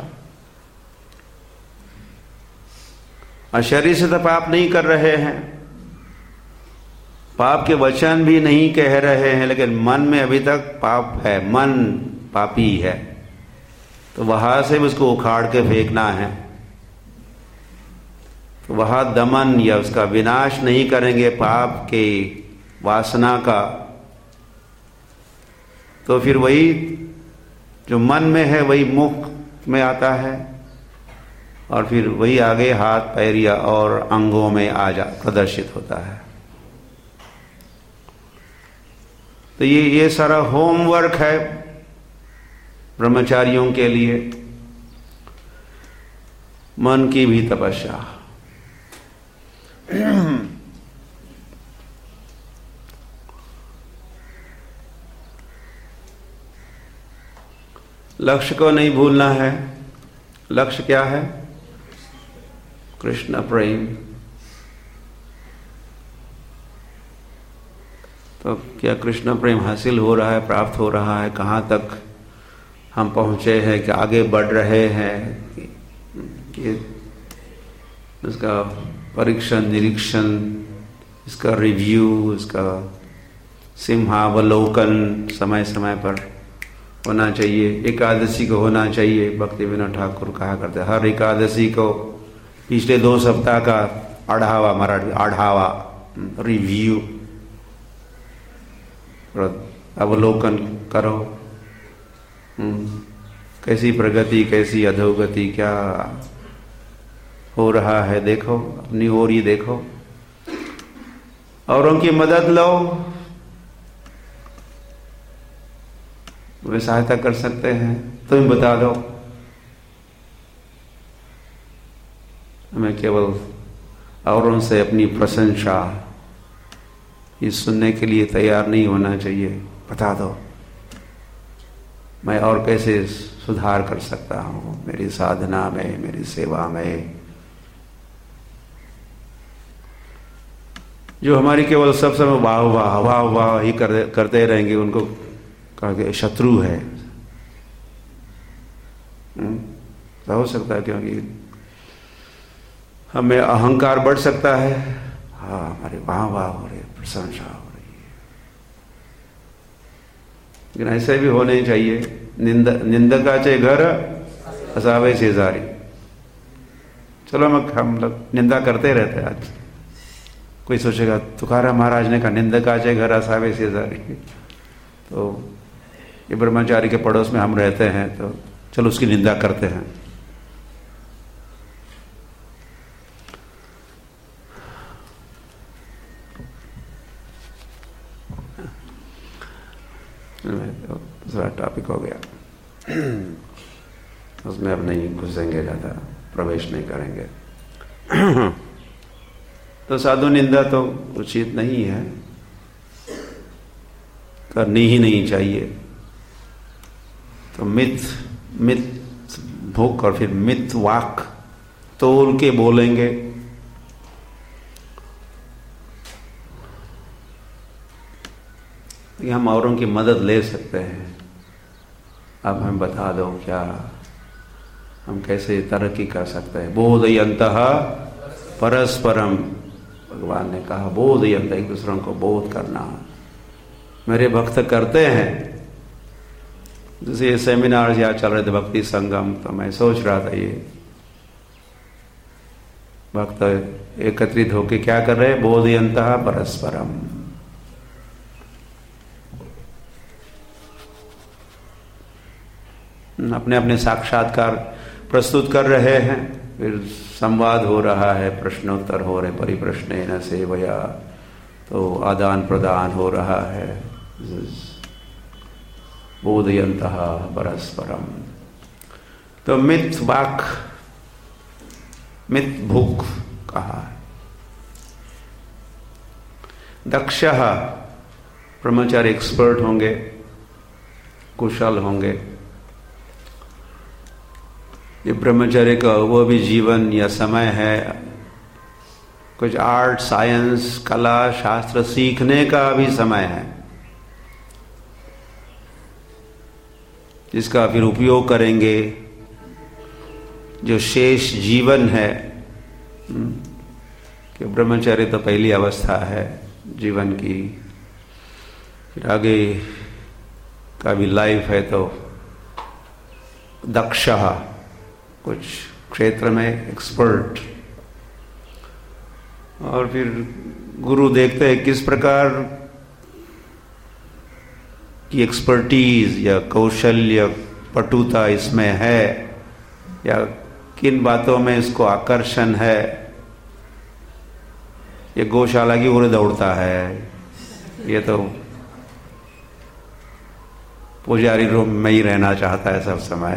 और शरीर से तो पाप नहीं कर रहे हैं, पाप के वचन भी नहीं कह रहे हैं, लेकिन मन में अभी तक पाप है, मन पापी है, तो वहां से भी उसको उखाड़ के फेंकना है। तो वह दमन या उसका विनाश नहीं करेंगे पाप के वासना का, तो फिर वही जो मन में है वही मुख में आता है और फिर वही आगे हाथ पैर या और अंगों में आ जा प्रदर्शित होता है। तो ये ये सारा होमवर्क है ब्रह्मचारियों के लिए, मन की भी तपस्या। लक्ष्य को नहीं भूलना है। लक्ष्य क्या है? कृष्ण प्रेम। तो क्या कृष्ण प्रेम हासिल हो रहा है, प्राप्त हो रहा है? कहाँ तक हम पहुँचे हैं, कि आगे बढ़ रहे हैं, कि इसका परीक्षण निरीक्षण, इसका रिव्यू, इसका सिंहावलोकन समय समय पर होना चाहिए। एकादशी को होना चाहिए। भक्ति विनोद ठाकुर कहा करते हैं हर एकादशी को पिछले दो सप्ताह का आढ़ावा, मराठी आढ़ावा, रिव्यू, अवलोकन करो। कैसी प्रगति, कैसी अधोगति, क्या हो रहा है देखो, अपनी ओर ही देखो, औरों की मदद लो। वे सहायता कर सकते हैं, तुम बता दो। हमें केवल औरों से अपनी प्रशंसा ये सुनने के लिए तैयार नहीं होना चाहिए। बता दो मैं और कैसे सुधार कर सकता हूँ मेरी साधना में, मेरी सेवा में। जो हमारी केवल सब समय वाह वाह वाह वाह ही कर, करते रहेंगे, उनको कहा कि शत्रु है। तो हो सकता है क्योंकि हमें अहंकार बढ़ सकता है। हाँ, हमारे वाह वाह हो रही, प्रशंसा हो रही है। लेकिन ऐसे भी होने चाहिए। निंद निंदकाचे घर असावे शेजारी। चलो हम हम लोग निंदा करते रहते हैं। आज कोई सोचेगा तुकाराम महाराज ने कहा निंदकाचे घर असावे शेजारी, तो ये ब्रह्मचारी के पड़ोस में हम रहते हैं, तो चलो उसकी निंदा करते हैं। दूसरा टॉपिक हो गया, उसमें अब नहीं घुसेंगे, ज़्यादा प्रवेश नहीं करेंगे। तो साधु निंदा तो उचित नहीं है, करनी ही नहीं चाहिए। तो मिथ मिथ भूख और फिर मिथ वाक तोल के बोलेंगे। हम औरों की मदद ले सकते हैं। अब हमें बता दो क्या हम कैसे तरक्की कर सकते हैं। बोधयन्तः परस्परम, भगवान ने कहा बोधयन्त, एक दूसरों को बोध करना। मेरे भक्त करते हैं। जैसे ये सेमिनार यहाँ चल रहे थे भक्ति संगम, तो मैं सोच रहा था ये भक्त एकत्रित होके क्या कर रहे हैं? बोधयन्तः परस्परम। अपने अपने साक्षात्कार प्रस्तुत कर रहे हैं, फिर संवाद हो रहा है, प्रश्नोत्तर हो रहे, परिप्रश्नेन सेवया, तो आदान प्रदान हो रहा है। बोधयन्तः परस्परम। तो मिथ वाक, मिथ भूख कहा। दक्षः ब्रह्मचारी एक्सपर्ट होंगे, कुशल होंगे। ये ब्रह्मचर्य का वो भी जीवन या समय है, कुछ आर्ट, साइंस, कला, शास्त्र सीखने का भी समय है, जिसका फिर उपयोग करेंगे। जो शेष जीवन है, कि ब्रह्मचर्य तो पहली अवस्था है जीवन की, फिर आगे का भी लाइफ है। तो दक्षः कुछ क्षेत्र में एक्सपर्ट, और फिर गुरु देखते हैं किस प्रकार की एक्सपर्टीज या कौशल्य पटुता इसमें है, या किन बातों में इसको आकर्षण है। ये गौशाला की ओर दौड़ता है, ये तो पुजारी रूम में ही रहना चाहता है सब समय,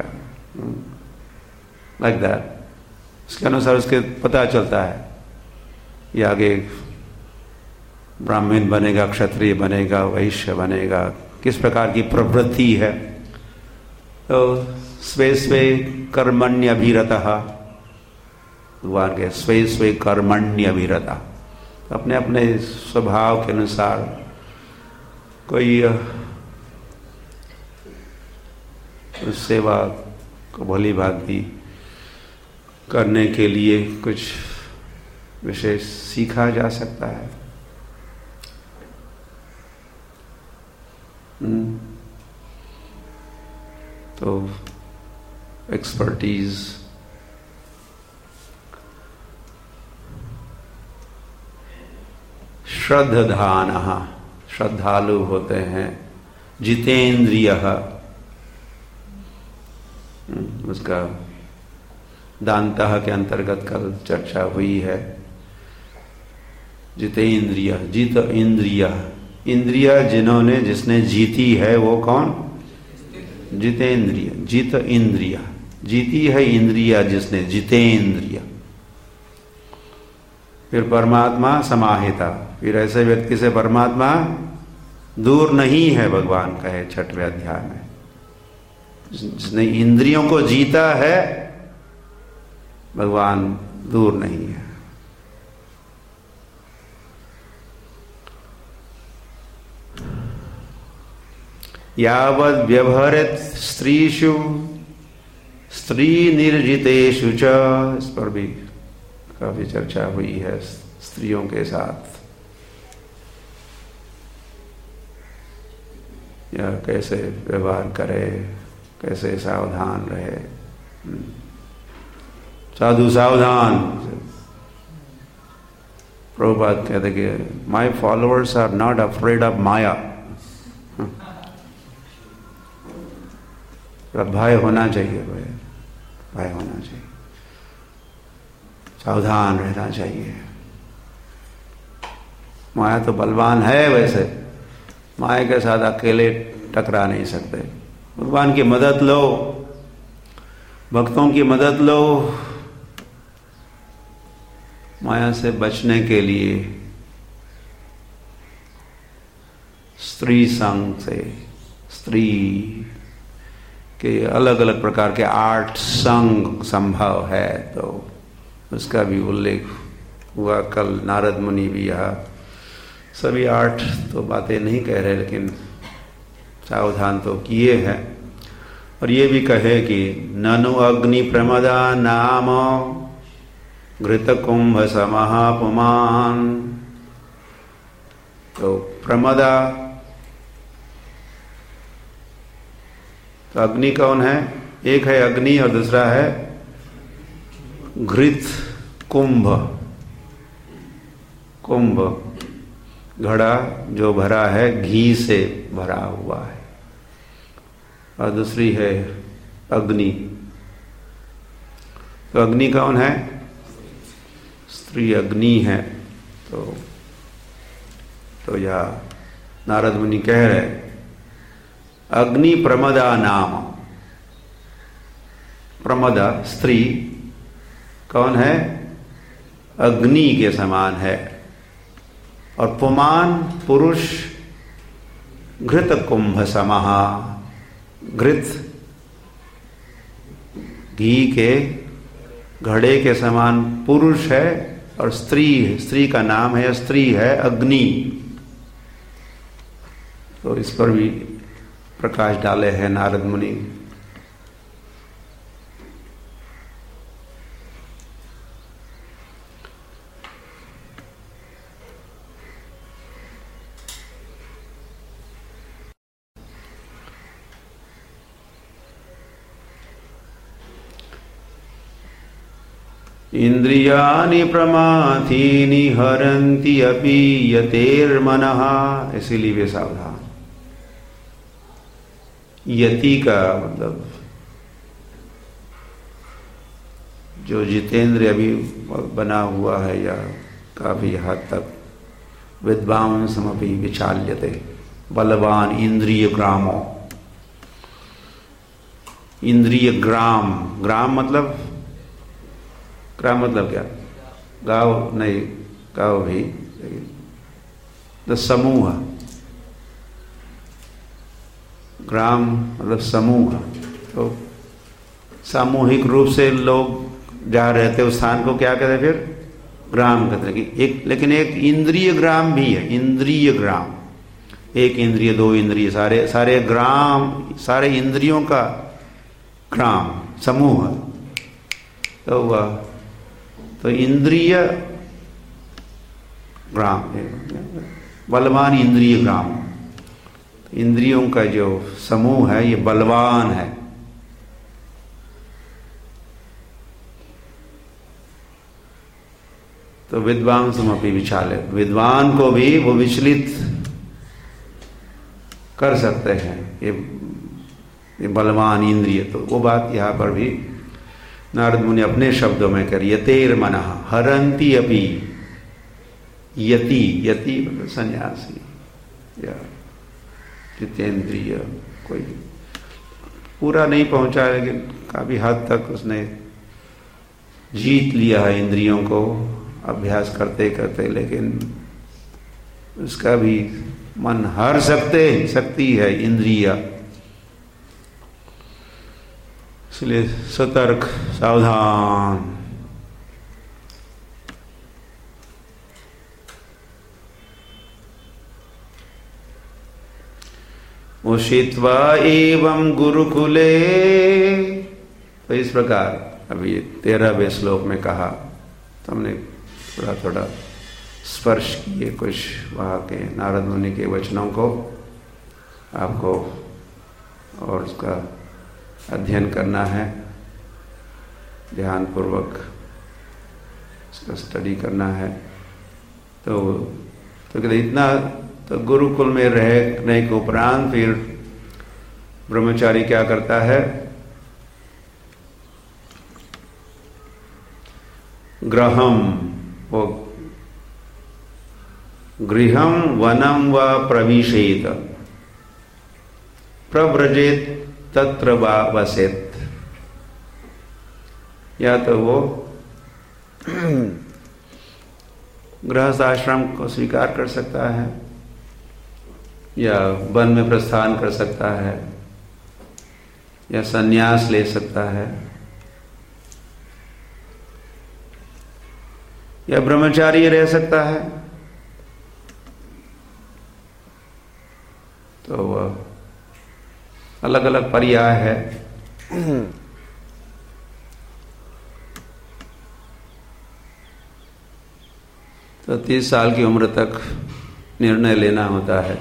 लाइक दैट। उसके अनुसार उसके पता चलता है ये आगे ब्राह्मण बनेगा, क्षत्रिय बनेगा, वैश्य बनेगा, किस प्रकार की प्रवृत्ति है। तो स्वे स्वे कर्मण्यभिरतः, भगवान के स्वे स्वे कर्मण्यभिरतः, अपने अपने स्वभाव के अनुसार कोई उस सेवा को भली भांति करने के लिए कुछ विशेष सीखा जा सकता है। तो एक्सपर्टीज श्रद्धानः, श्रद्धालु होते हैं। जितेंद्रियः, उसका दांतः के अंतर्गत कल चर्चा हुई है। जितेंद्रिय, जीत इंद्रिय, इंद्रिय जिन्होंने जिसने जीती है वो कौन? जितेंद्रिय, जीत इंद्रिय, जीती है इंद्रिया जिसने, जितेंद्रिय। फिर परमात्मा समाहिता, फिर ऐसे व्यक्ति से परमात्मा दूर नहीं है, भगवान कहे छठवें अध्याय में। जिसने इंद्रियों को जीता है भगवान दूर नहीं है। यावद् व्यवहरेत् स्त्रीषु स्त्री निर्जितेषु च, इस पर भी काफी चर्चा हुई है। स्त्रियों के साथ या कैसे व्यवहार करे, कैसे सावधान रहे। साधु सावधान। प्रभुपाद कहते कि my followers are not afraid of maya. भय होना चाहिए, भय भय होना चाहिए, सावधान रहना चाहिए। माया तो बलवान है, वैसे माया के साथ अकेले टकरा नहीं सकते। भगवान की मदद लो, भक्तों की मदद लो माया से बचने के लिए। स्त्री संग से, स्त्री के अलग अलग प्रकार के आठ संग संभव है, तो उसका भी उल्लेख हुआ कल। नारद मुनि भी यहाँ सभी आठ तो बातें नहीं कह रहे, लेकिन सावधान तो किए हैं। और ये भी कहे कि ननु अग्नि प्रमदा नाम घृत कुंभ समः पुमान। तो प्रमदा, तो अग्नि कौन है? एक है अग्नि और दूसरा है घृत कुंभ। कुंभ घड़ा जो भरा है, घी से भरा हुआ है। और दूसरी है अग्नि। तो अग्नि कौन है? स्त्री अग्नि है। तो तो यह नारद मुनि कह रहे अग्नि प्रमदा नाम। प्रमदा स्त्री कौन है? अग्नि के समान है। और पुमान पुरुष घृत कुंभ समः। घृत घी के घड़े के समान पुरुष है, और स्त्री, स्त्री का नाम है, स्त्री है अग्नि। तो इस पर भी प्रकाश डाले हैं नारद मुनि। इंद्रियाणि प्रमाथीनि हरन्ति अपि यतेर्मनः, इसीलिए वे सावधान। यति का मतलब जो जितेंद्र अभी बना हुआ है या काफी हद तक विद्वांसमपि विचाल्यते, बलवान इंद्रिय ग्रामो। इंद्रिय ग्राम, ग्राम मतलब ग्राम मतलब क्या? गांव नहीं, गांव भी तो समूह। ग्राम मतलब समूह। तो सामूहिक रूप से लोग जहाँ रहते उस स्थान को क्या कहते हैं? फिर ग्राम कहते हैं कि एक, लेकिन एक इंद्रिय ग्राम भी है। इंद्रिय ग्राम, एक इंद्रिय, दो इंद्रिय, सारे सारे ग्राम, सारे इंद्रियों का ग्राम, समूह तो हुआ। तो इंद्रिय ग्राम, बलवान इंद्रिय ग्राम, इंद्रियों का जो समूह है ये बलवान है। तो विद्वान समपि विचाले, विद्वान को भी वो विचलित कर सकते हैं ये, ये बलवान इंद्रिय। तो वो बात यहाँ पर भी नारद मुनि अपने शब्दों में कर, यतेर मनः हरन्ति अपि। यति, यति मतलब सन्यासी या जितेंद्रिय, कोई पूरा नहीं पहुंचा लेकिन काफी हद तक उसने जीत लिया है इंद्रियों को अभ्यास करते करते, लेकिन उसका भी मन हर सकते सकती है इंद्रिया। इसलिए सतर्क, सावधान। उषित्वा एवं गुरुकुले, तो इस प्रकार अभी तेरहवें श्लोक में कहा, तो हमने थोड़ा थोड़ा स्पर्श किए कुछ वहाँ के नारद मुनि के वचनों को आपको, और उसका अध्ययन करना है ध्यानपूर्वक, उसका स्टडी करना है। तो तो कहते इतना, तो गुरुकुल में रहने के उपरांत फिर ब्रह्मचारी क्या करता है? ग्रहम, वो गृहम वनम व प्रविशेत, प्रव्रजेत तत्र वा वसेत। या तो वो गृहस्थ आश्रम को स्वीकार कर सकता है, या वन में प्रस्थान कर सकता है, या संन्यास ले सकता है, या ब्रह्मचारी रह सकता है। तो वह अलग अलग पर्याय है। तो तीस साल की उम्र तक निर्णय लेना होता है।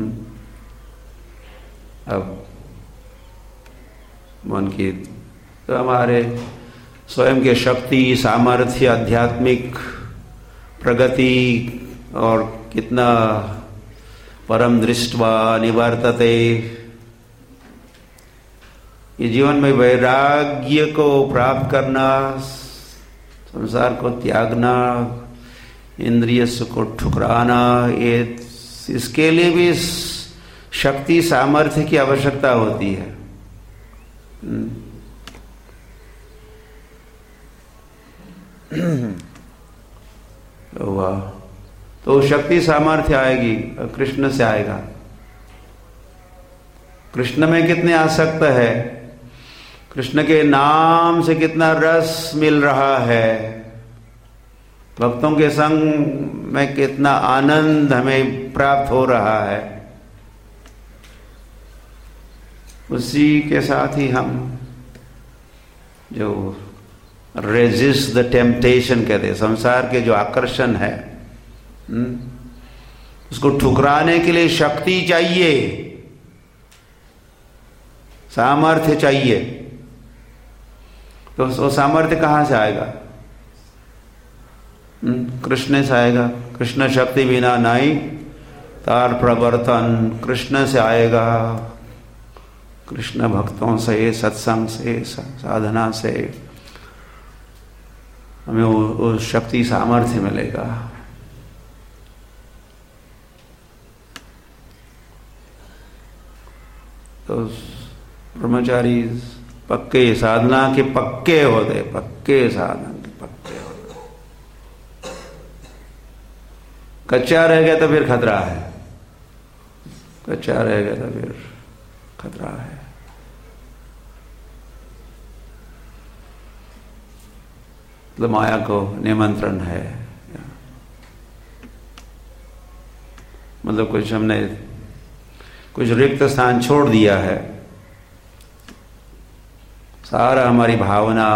अब मन की, तो हमारे स्वयं के शक्ति, सामर्थ्य, आध्यात्मिक प्रगति और कितना परम दृष्ट्वा निवर्तते, ये जीवन में वैराग्य को प्राप्त करना, संसार को त्यागना, इंद्रिय सुख को ठुकराना, ये इसके लिए भी शक्ति सामर्थ्य की आवश्यकता होती है। तो वाह, तो शक्ति सामर्थ्य आएगी कृष्ण से आएगा। कृष्ण में कितने आसक्त है, कृष्ण के नाम से कितना रस मिल रहा है, भक्तों के संग में कितना आनंद हमें प्राप्त हो रहा है, उसी के साथ ही हम जो रेजिस्ट द टेम्पटेशन कहते हैं, संसार के जो आकर्षण है उसको ठुकराने के लिए शक्ति चाहिए, सामर्थ्य चाहिए। तो वो सामर्थ्य कहाँ से आएगा? कृष्ण से आएगा। कृष्ण शक्ति बिना नहीं तार प्रवर्तन, कृष्ण से आएगा, कृष्ण भक्तों से, सत्संग से, साधना से हमें वो, वो शक्ति सामर्थ्य मिलेगा। तो ब्रह्मचारी पक्के साधना के पक्के होते, पक्के साधना के पक्के होते। कच्चा रह गया तो फिर खतरा है, कच्चा रह गया तो फिर खतरा है। तो माया को निमंत्रण है, मतलब कुछ हमने कुछ रिक्त स्थान छोड़ दिया है, सारा हमारी भावना,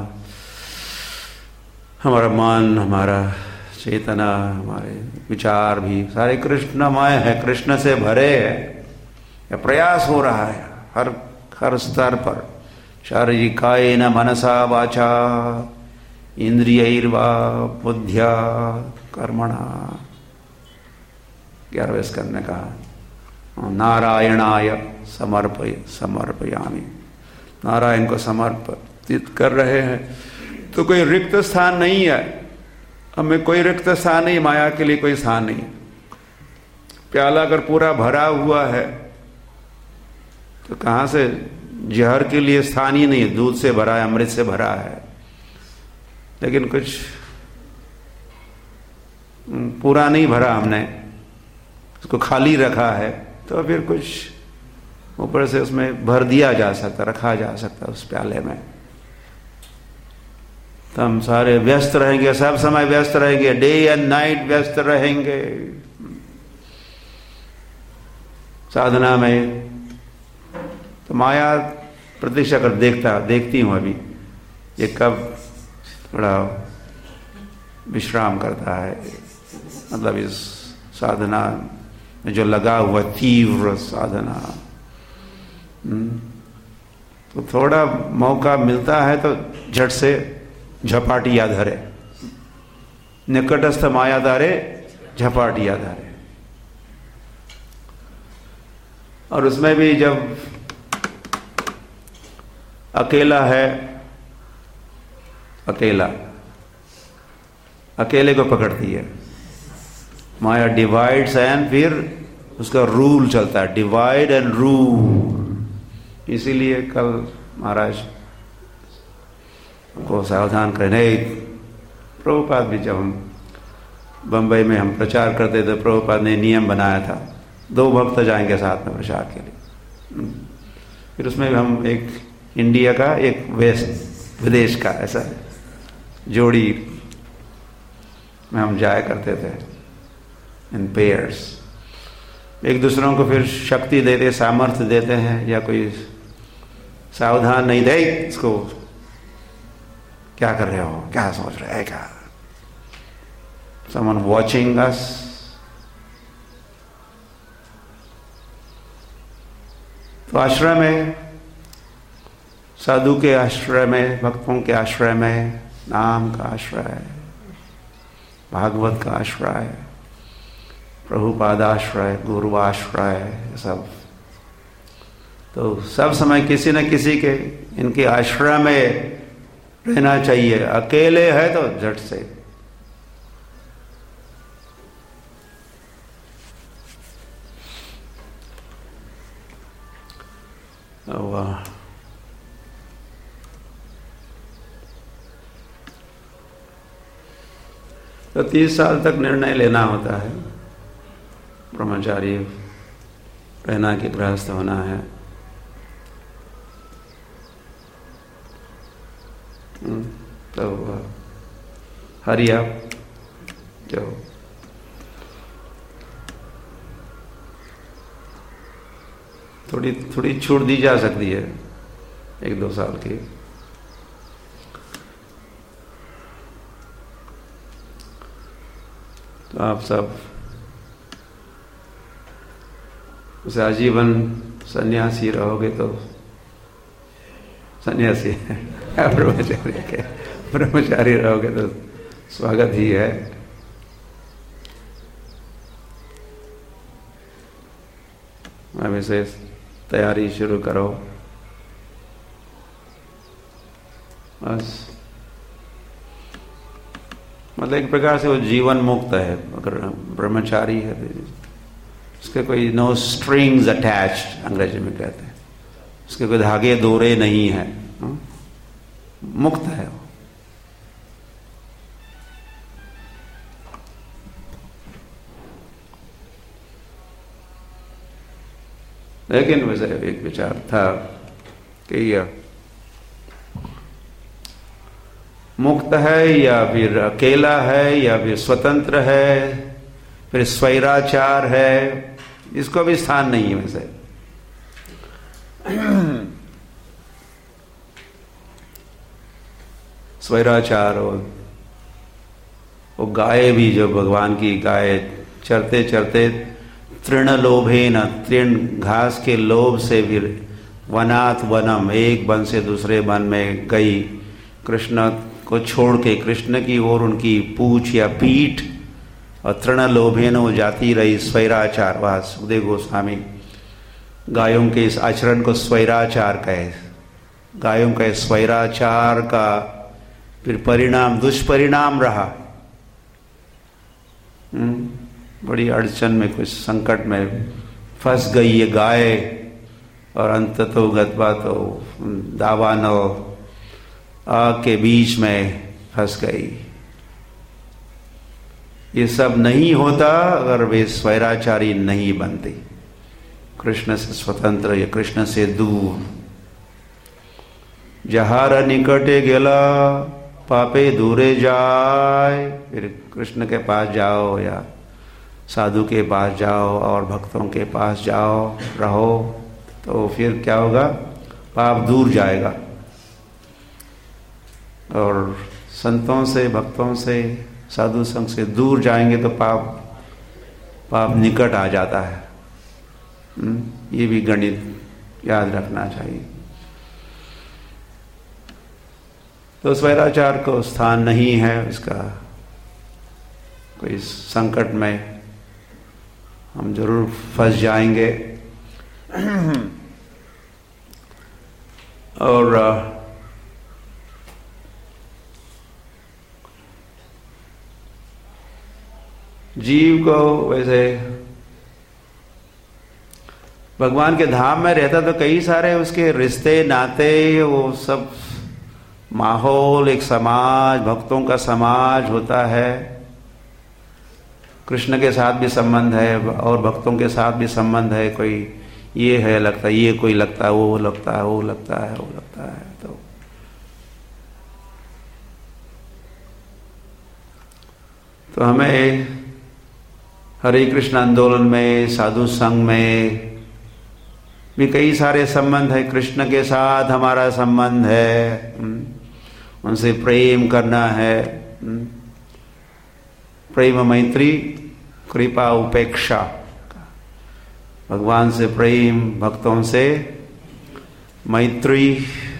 हमारा मन, हमारा चेतना, हमारे विचार भी सारे कृष्णमय है, कृष्ण से भरे है। या प्रयास हो रहा है हर हर स्तर पर, शारीरिक कायेन मनसा वाचा इंद्रियैर्वा बुद्ध्या कर्मणा। ग्यारहवें स्कंद ने कहा नारायणाय समर्पय समर्पयामि, नारायण को समर्पित कर रहे हैं। तो कोई रिक्त स्थान नहीं है हमें, कोई रिक्त स्थान नहीं, माया के लिए कोई स्थान नहीं। प्याला अगर पूरा भरा हुआ है तो कहां से, जहर के लिए स्थान ही नहीं है, दूध से भरा है, अमृत से भरा है। लेकिन कुछ पूरा नहीं भरा हमने, उसको खाली रखा है, तो फिर कुछ ऊपर से उसमें भर दिया जा सकता, रखा जा सकता उस प्याले में। तो हम सारे व्यस्त रहेंगे, सब समय व्यस्त रहेंगे, डे एंड नाइट व्यस्त रहेंगे साधना में। तो माया प्रतीक्षा कर देखता देखती हूं अभी ये कब थोड़ा विश्राम करता है, मतलब इस साधना में जो लगा हुआ तीव्र साधना। तो थोड़ा मौका मिलता है तो झट से झपाटिया धरे, निकटस्थ माया धारे झपाटिया धारे। और उसमें भी जब अकेला है, अकेला अकेले को पकड़ती है माया, डिवाइड्स एंड फिर उसका रूल चलता है, डिवाइड एंड रूल। इसीलिए कल महाराज को सावधान करने, प्रभुपाद भी जब हम बंबई में हम प्रचार करते थे, प्रभुपाद ने नियम बनाया था दो भक्त जाएंगे साथ में प्रचार के लिए। फिर उसमें भी हम एक इंडिया का एक वेस्ट विदेश का ऐसा जोड़ी में हम जाया करते थे इन पेयर्स। एक दूसरों को फिर शक्ति देते, सामर्थ्य देते हैं, या कोई सावधान नहीं दे, इसको क्या कर रहे हो, क्या सोच रहे हैं, क्या someone watching us। तो आश्रय में, साधु के आश्रय में, भक्तों के आश्रय में, नाम का आश्रय, भागवत का आश्रय, प्रभुपाद आश्रय, गुरु आश्रय, सब। तो सब समय किसी न किसी के इनके आश्रय में रहना चाहिए। अकेले है तो झट से वाह। तो तीस साल तक निर्णय लेना होता है, ब्रह्मचारी रहना कि गृहस्थ होना है। तो हरी आप जो थोड़ी थोड़ी छूट दी जा सकती है एक दो साल की। तो आप सब उसे आजीवन सन्यासी रहोगे तो सन्यासी ब्रह्मचारी के ब्रह्मचारी रहोगे तो स्वागत ही है। अभी से तैयारी शुरू करो। बस मतलब एक प्रकार से वो जीवन मुक्त है। अगर ब्रह्मचारी है तो उसके कोई नो स्ट्रिंग्स अटैच्ड, अंग्रेजी में कहते हैं, उसके कोई धागे दोरे नहीं है, मुक्त है वो। लेकिन वैसे एक विचार था कि यह मुक्त है या फिर अकेला है या फिर स्वतंत्र है, फिर स्वैराचार है, इसको भी स्थान नहीं है वैसे। स्वैराचार और वो गाय भी, जो भगवान की गाय चरते चरते तृण लोभे न, तृण घास के लोभ से फिर वनात् वनम, एक वन से दूसरे वन में गई, कृष्ण को छोड़ के कृष्ण की ओर उनकी पूछ या पीठ, और तृण लोभेन वो जाती रही। स्वैराचार, वह सुखदेव गोस्वामी गायों के इस आचरण को स्वैराचार कहे। गायों के स्वैराचार का फिर परिणाम, दुष्परिणाम रहा। हुँ? बड़ी अड़चन में, कुछ संकट में फंस गई ये गाय, और अंततो गत्वा तो दावानो आग के बीच में फंस गई। ये सब नहीं होता अगर वे स्वैराचारी नहीं बनती, कृष्ण से स्वतंत्र या कृष्ण से दूर। जहार निकटे गेला पापे दूरे जाए, फिर कृष्ण के पास जाओ या साधु के पास जाओ और भक्तों के पास जाओ, रहो, तो फिर क्या होगा? पाप दूर जाएगा। और संतों से, भक्तों से, साधु संग से दूर जाएंगे तो पाप पाप निकट आ जाता है। ये भी गणित याद रखना चाहिए। तो स्वैराचार को स्थान नहीं है, इसका कोई संकट में हम जरूर फंस जाएंगे। और जीव को वैसे भगवान के धाम में रहता तो कई सारे उसके रिश्ते नाते, वो सब माहौल, एक समाज, भक्तों का समाज होता है। कृष्ण के साथ भी संबंध है और भक्तों के साथ भी संबंध है। कोई ये है लगता है, ये कोई लगता है, वो लगता है, वो लगता है, वो लगता है। तो तो हमें हरे कृष्ण आंदोलन में, साधु संघ में भी कई सारे संबंध है। कृष्ण के साथ हमारा संबंध है, उनसे प्रेम करना है, प्रेम मैत्री कृपा उपेक्षा, भगवान से प्रेम, भक्तों से मैत्री,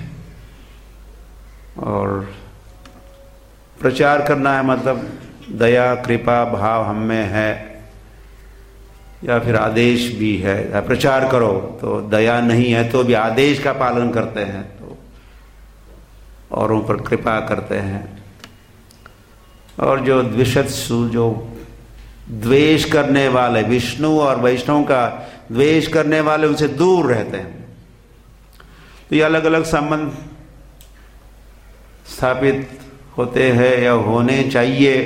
और प्रचार करना है, मतलब दया कृपा भाव हम में है, या फिर आदेश भी है, प्रचार करो, तो दया नहीं है तो भी आदेश का पालन करते हैं, तो औरों पर कृपा करते हैं। और जो द्विषत्सु, जो द्वेष करने वाले, विष्णु और वैष्णव का द्वेष करने वाले, उनसे दूर रहते हैं। तो ये अलग अलग संबंध स्थापित होते हैं या होने चाहिए।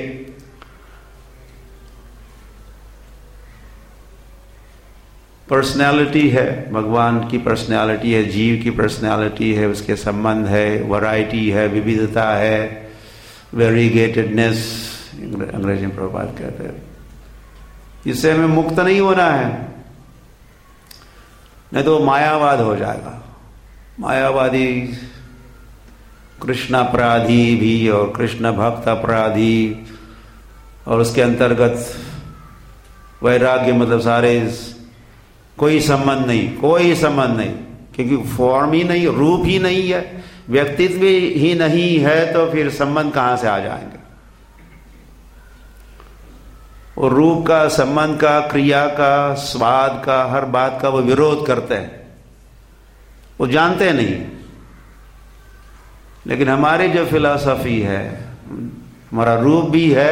पर्सनैलिटी है, भगवान की पर्सनैलिटी है, जीव की पर्सनैलिटी है, उसके संबंध है, वैरायटी है, विविधता है, वेरीगेटेडनेस, अंग्रेजी में प्रभुपाद कहते हैं। इससे हमें मुक्त नहीं होना है, नहीं तो मायावाद हो जाएगा। मायावादी कृष्ण अपराधी भी और कृष्ण भक्त अपराधी, और उसके अंतर्गत वैराग्य, मतलब सारे कोई संबंध नहीं, कोई संबंध नहीं, क्योंकि फॉर्म ही नहीं, रूप ही नहीं है, व्यक्तित्व ही नहीं है, तो फिर संबंध कहाँ से आ जाएंगे? और रूप का, संबंध का, क्रिया का, स्वाद का, हर बात का वो विरोध करते हैं, वो जानते नहीं। लेकिन हमारी जो फिलॉसफी है, हमारा रूप भी है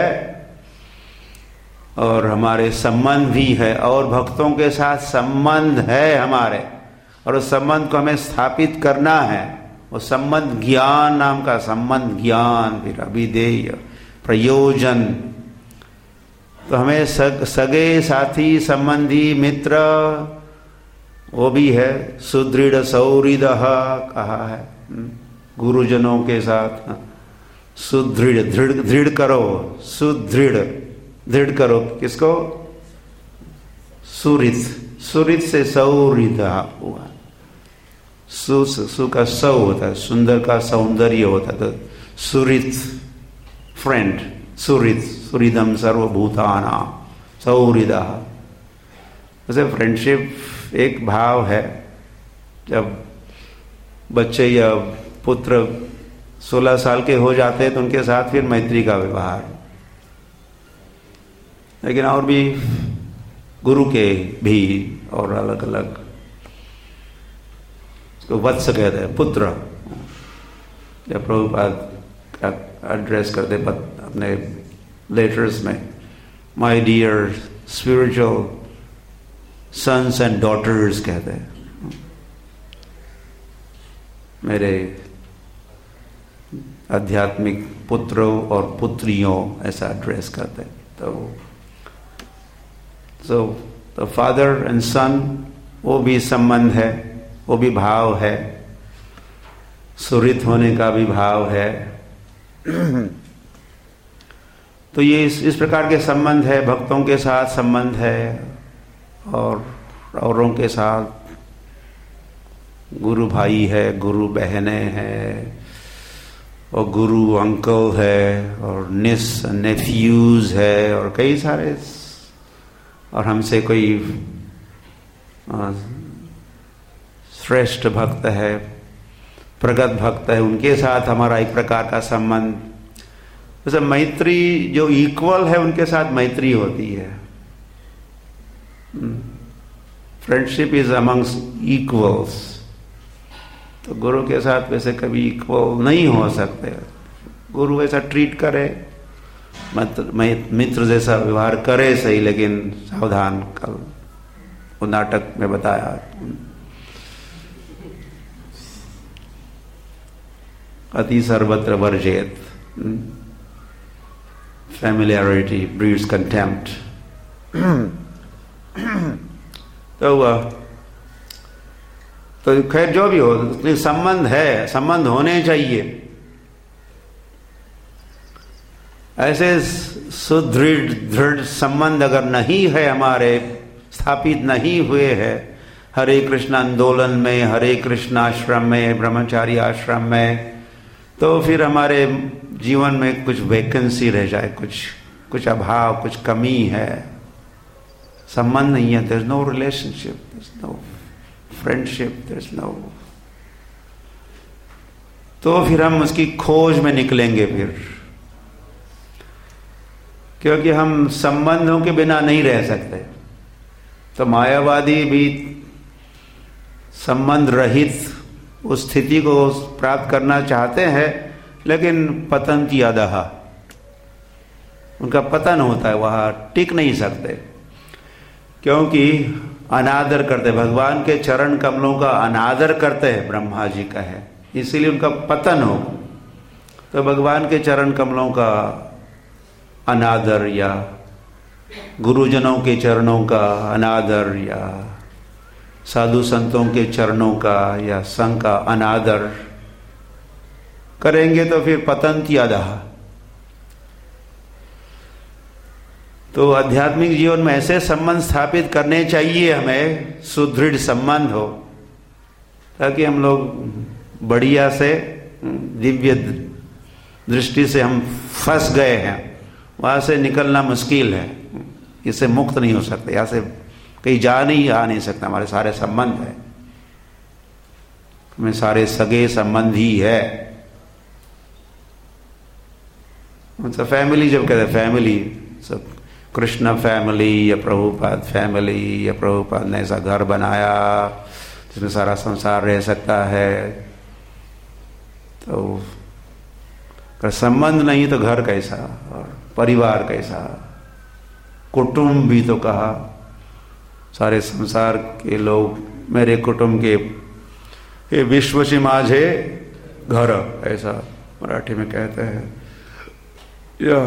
और हमारे संबंध भी है, और भक्तों के साथ संबंध है हमारे, और उस संबंध को हमें स्थापित करना है। वो संबंध ज्ञान नाम का संबंध, ज्ञान, फिर अभिधेय, प्रयोजन। तो हमें सग, सगे साथी, संबंधी, मित्र वो भी है। सुदृढ़ सौहृदः कहा है, गुरुजनों के साथ सुदृढ़, दृढ़ दृढ़ करो, सुदृढ़, दृढ़ करो किसको? सुहृद, सुहृद से सौहृद हुआ। सु सु का सौ होता है, सुंदर का सौंदर्य होता है, तो सुहृद, फ्रेंड, सुहृद, सुहृदम सर्वभूतानां सौहृदः। वैसे फ्रेंडशिप एक भाव है। जब बच्चे या पुत्र सोलह साल के हो जाते हैं तो उनके साथ फिर मैत्री का व्यवहार। लेकिन और भी गुरु के भी और अलग अलग, उसको वत्स कहते हैं, पुत्र। जब प्रभुपाद एड्रेस करते अपने लेटर्स में, my dear spiritual sons and daughters कहते हैं, मेरे आध्यात्मिक पुत्रों और पुत्रियों, ऐसा एड्रेस करते हैं। तो सो तो फादर एंड सन वो भी संबंध है, वो भी भाव है, सुहृद होने का भी भाव है। तो ये इस, इस प्रकार के संबंध है, भक्तों के साथ संबंध है, और औरों के साथ गुरु भाई है, गुरु बहनें हैं, और गुरु अंकल है, और निस नेफ्यूज है, और कई सारे, और हमसे कोई श्रेष्ठ भक्त है, प्रगत भक्त है, उनके साथ हमारा एक प्रकार का संबंध। जैसे मैत्री जो इक्वल है उनके साथ मैत्री होती है। Friendship is amongst equals. तो गुरु के साथ वैसे कभी इक्वल नहीं हो सकते। गुरु ऐसा ट्रीट करे, मित्र जैसा व्यवहार करे सही, लेकिन सावधान। कल वो नाटक में बताया, अति सर्वत्र वर्जेत, फैमिलियरिटी ब्रीड्स कंटेम्प्ट। तो वह तो खैर जो भी हो, संबंध है, संबंध होने चाहिए। ऐसे सुदृढ़ दृढ़ संबंध अगर नहीं है, हमारे स्थापित नहीं हुए हैं हरे कृष्ण आंदोलन में, हरे कृष्ण आश्रम में, ब्रह्मचारी आश्रम में, तो फिर हमारे जीवन में कुछ वैकेंसी रह जाए, कुछ कुछ अभाव, कुछ कमी है, संबंध नहीं है। There is no relationship, there is no friendship, there is no, तो फिर हम उसकी खोज में निकलेंगे फिर, क्योंकि हम संबंधों के बिना नहीं रह सकते। तो मायावादी भी संबंध रहित उस स्थिति को प्राप्त करना चाहते हैं, लेकिन पतंती अधः, उनका पतन होता है, वहां टिक नहीं सकते, क्योंकि अनादर करते, भगवान के चरण कमलों का अनादर करते हैं, ब्रह्मा जी का है, इसीलिए उनका पतन हो। तो भगवान के चरण कमलों का अनादर, या गुरुजनों के चरणों का अनादर, या साधु संतों के चरणों का या संघ का अनादर करेंगे तो फिर पतंती अधः। तो आध्यात्मिक जीवन में ऐसे संबंध स्थापित करने चाहिए हमें, सुदृढ़ संबंध हो, ताकि हम लोग बढ़िया से, दिव्य दृष्टि से हम फंस गए हैं, वहां से निकलना मुश्किल है, इससे मुक्त नहीं हो सकते, यहां से कहीं जा नहीं आ नहीं सकता। हमारे सारे संबंध है, हमें सारे सगे संबंधी है। मतलब फैमिली जब कहते हैं फैमिली, सब कृष्ण फैमिली या प्रभुपाद फैमिली या प्रभुपाद ने ऐसा घर बनाया जिसमें सारा संसार रह सकता है, तो अगर संबंध नहीं तो घर कैसा और परिवार कैसा, कुटुंब भी तो कहा, सारे संसार के लोग मेरे कुटुंब के ये विश्वची माझे घर, ऐसा मराठी में कहते हैं। या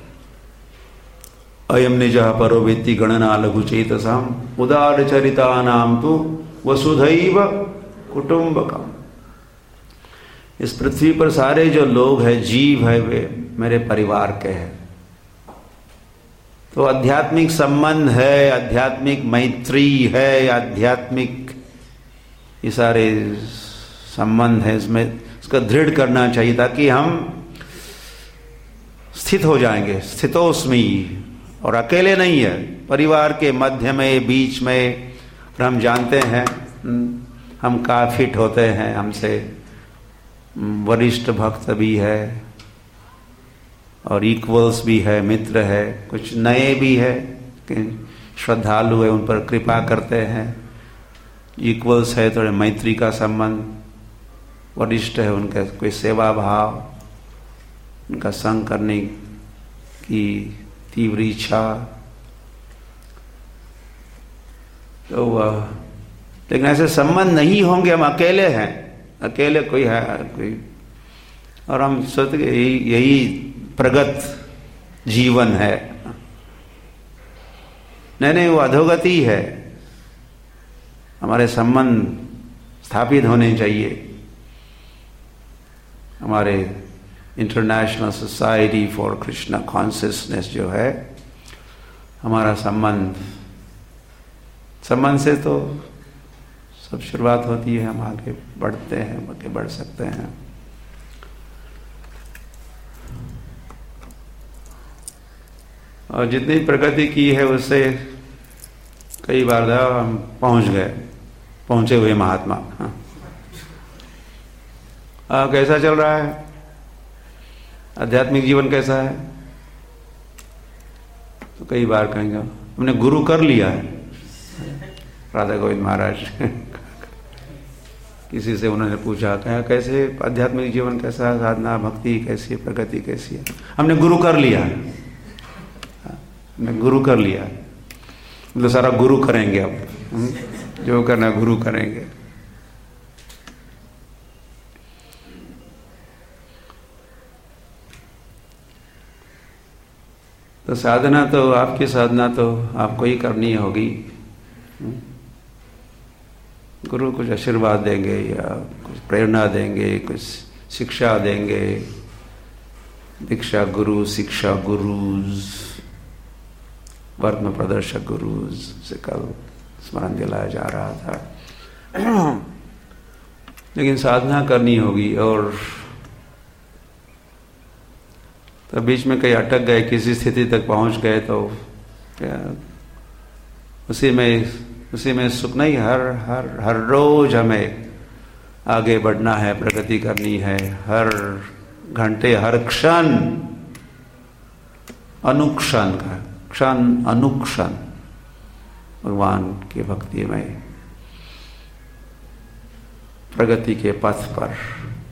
अयम निजः परो वेत्ति गणना लघु चेतसाम उदार चरिता नाम तो वसुधैव कुटुंबकम। इस पृथ्वी पर सारे जो लोग हैं, जीव है, वे मेरे परिवार के हैं। तो आध्यात्मिक संबंध है, आध्यात्मिक मैत्री है, आध्यात्मिक ये सारे संबंध है, इसमें इसका दृढ़ करना चाहिए ताकि हम स्थित हो जाएंगे, स्थितोस्मि। और अकेले नहीं है, परिवार के मध्य में, बीच में। और हम जानते हैं हम काफी फिट होते हैं, हमसे वरिष्ठ भक्त भी है और इक्वल्स भी है, मित्र है, कुछ नए भी है, श्रद्धालु है, उन पर कृपा करते हैं। इक्वल्स है थोड़े मैत्री का संबंध, वरिष्ठ है उनका कोई सेवा भाव, उनका संग करने की तीव्र इच्छा। तो वह लेकिन ऐसे संबंध नहीं होंगे, हम अकेले हैं, अकेले कोई है कोई, और हम सोचते यही यही प्रगत जीवन है। नहीं नहीं, वो अधोगति है। हमारे संबंध स्थापित होने चाहिए। हमारे international society for Krishna consciousness जो है, हमारा संबंध संबंध से तो सब शुरुआत होती है, हम आगे बढ़ते हैं, आगे बढ़ सकते हैं। और जितनी प्रगति की है उससे कई बार हम पहुंच गए, पहुंचे हुए महात्मा। हाँ। आ, कैसा चल रहा है आध्यात्मिक जीवन, कैसा है? तो कई बार कहेंगे हमने गुरु कर लिया है। राधा गोविंद महाराज किसी से उन्होंने पूछा, कहा कैसे आध्यात्मिक जीवन कैसा है, साधना भक्ति कैसी है, प्रगति कैसी है? हमने गुरु कर लिया है, हमने गुरु कर लिया है, मतलब सारा गुरु करेंगे अब, जो करना गुरु करेंगे। तो साधना तो आपकी साधना तो आपको ही करनी होगी। गुरु कुछ आशीर्वाद देंगे या कुछ प्रेरणा देंगे, कुछ शिक्षा देंगे। दीक्षा गुरु, शिक्षा गुरुज, वर्तमान प्रदर्शक गुरुज से कल स्मरण दिलाया जा रहा था। लेकिन साधना करनी होगी, और तो बीच में कहीं अटक गए, किसी स्थिति तक पहुंच गए तो क्या उसी में उसी में सुख नहीं। हर हर हर रोज हमें आगे बढ़ना है, प्रगति करनी है। हर घंटे, हर क्षण, अनुक्षण का क्षण अनुक्षण भगवान की भक्ति में, प्रगति के पथ पर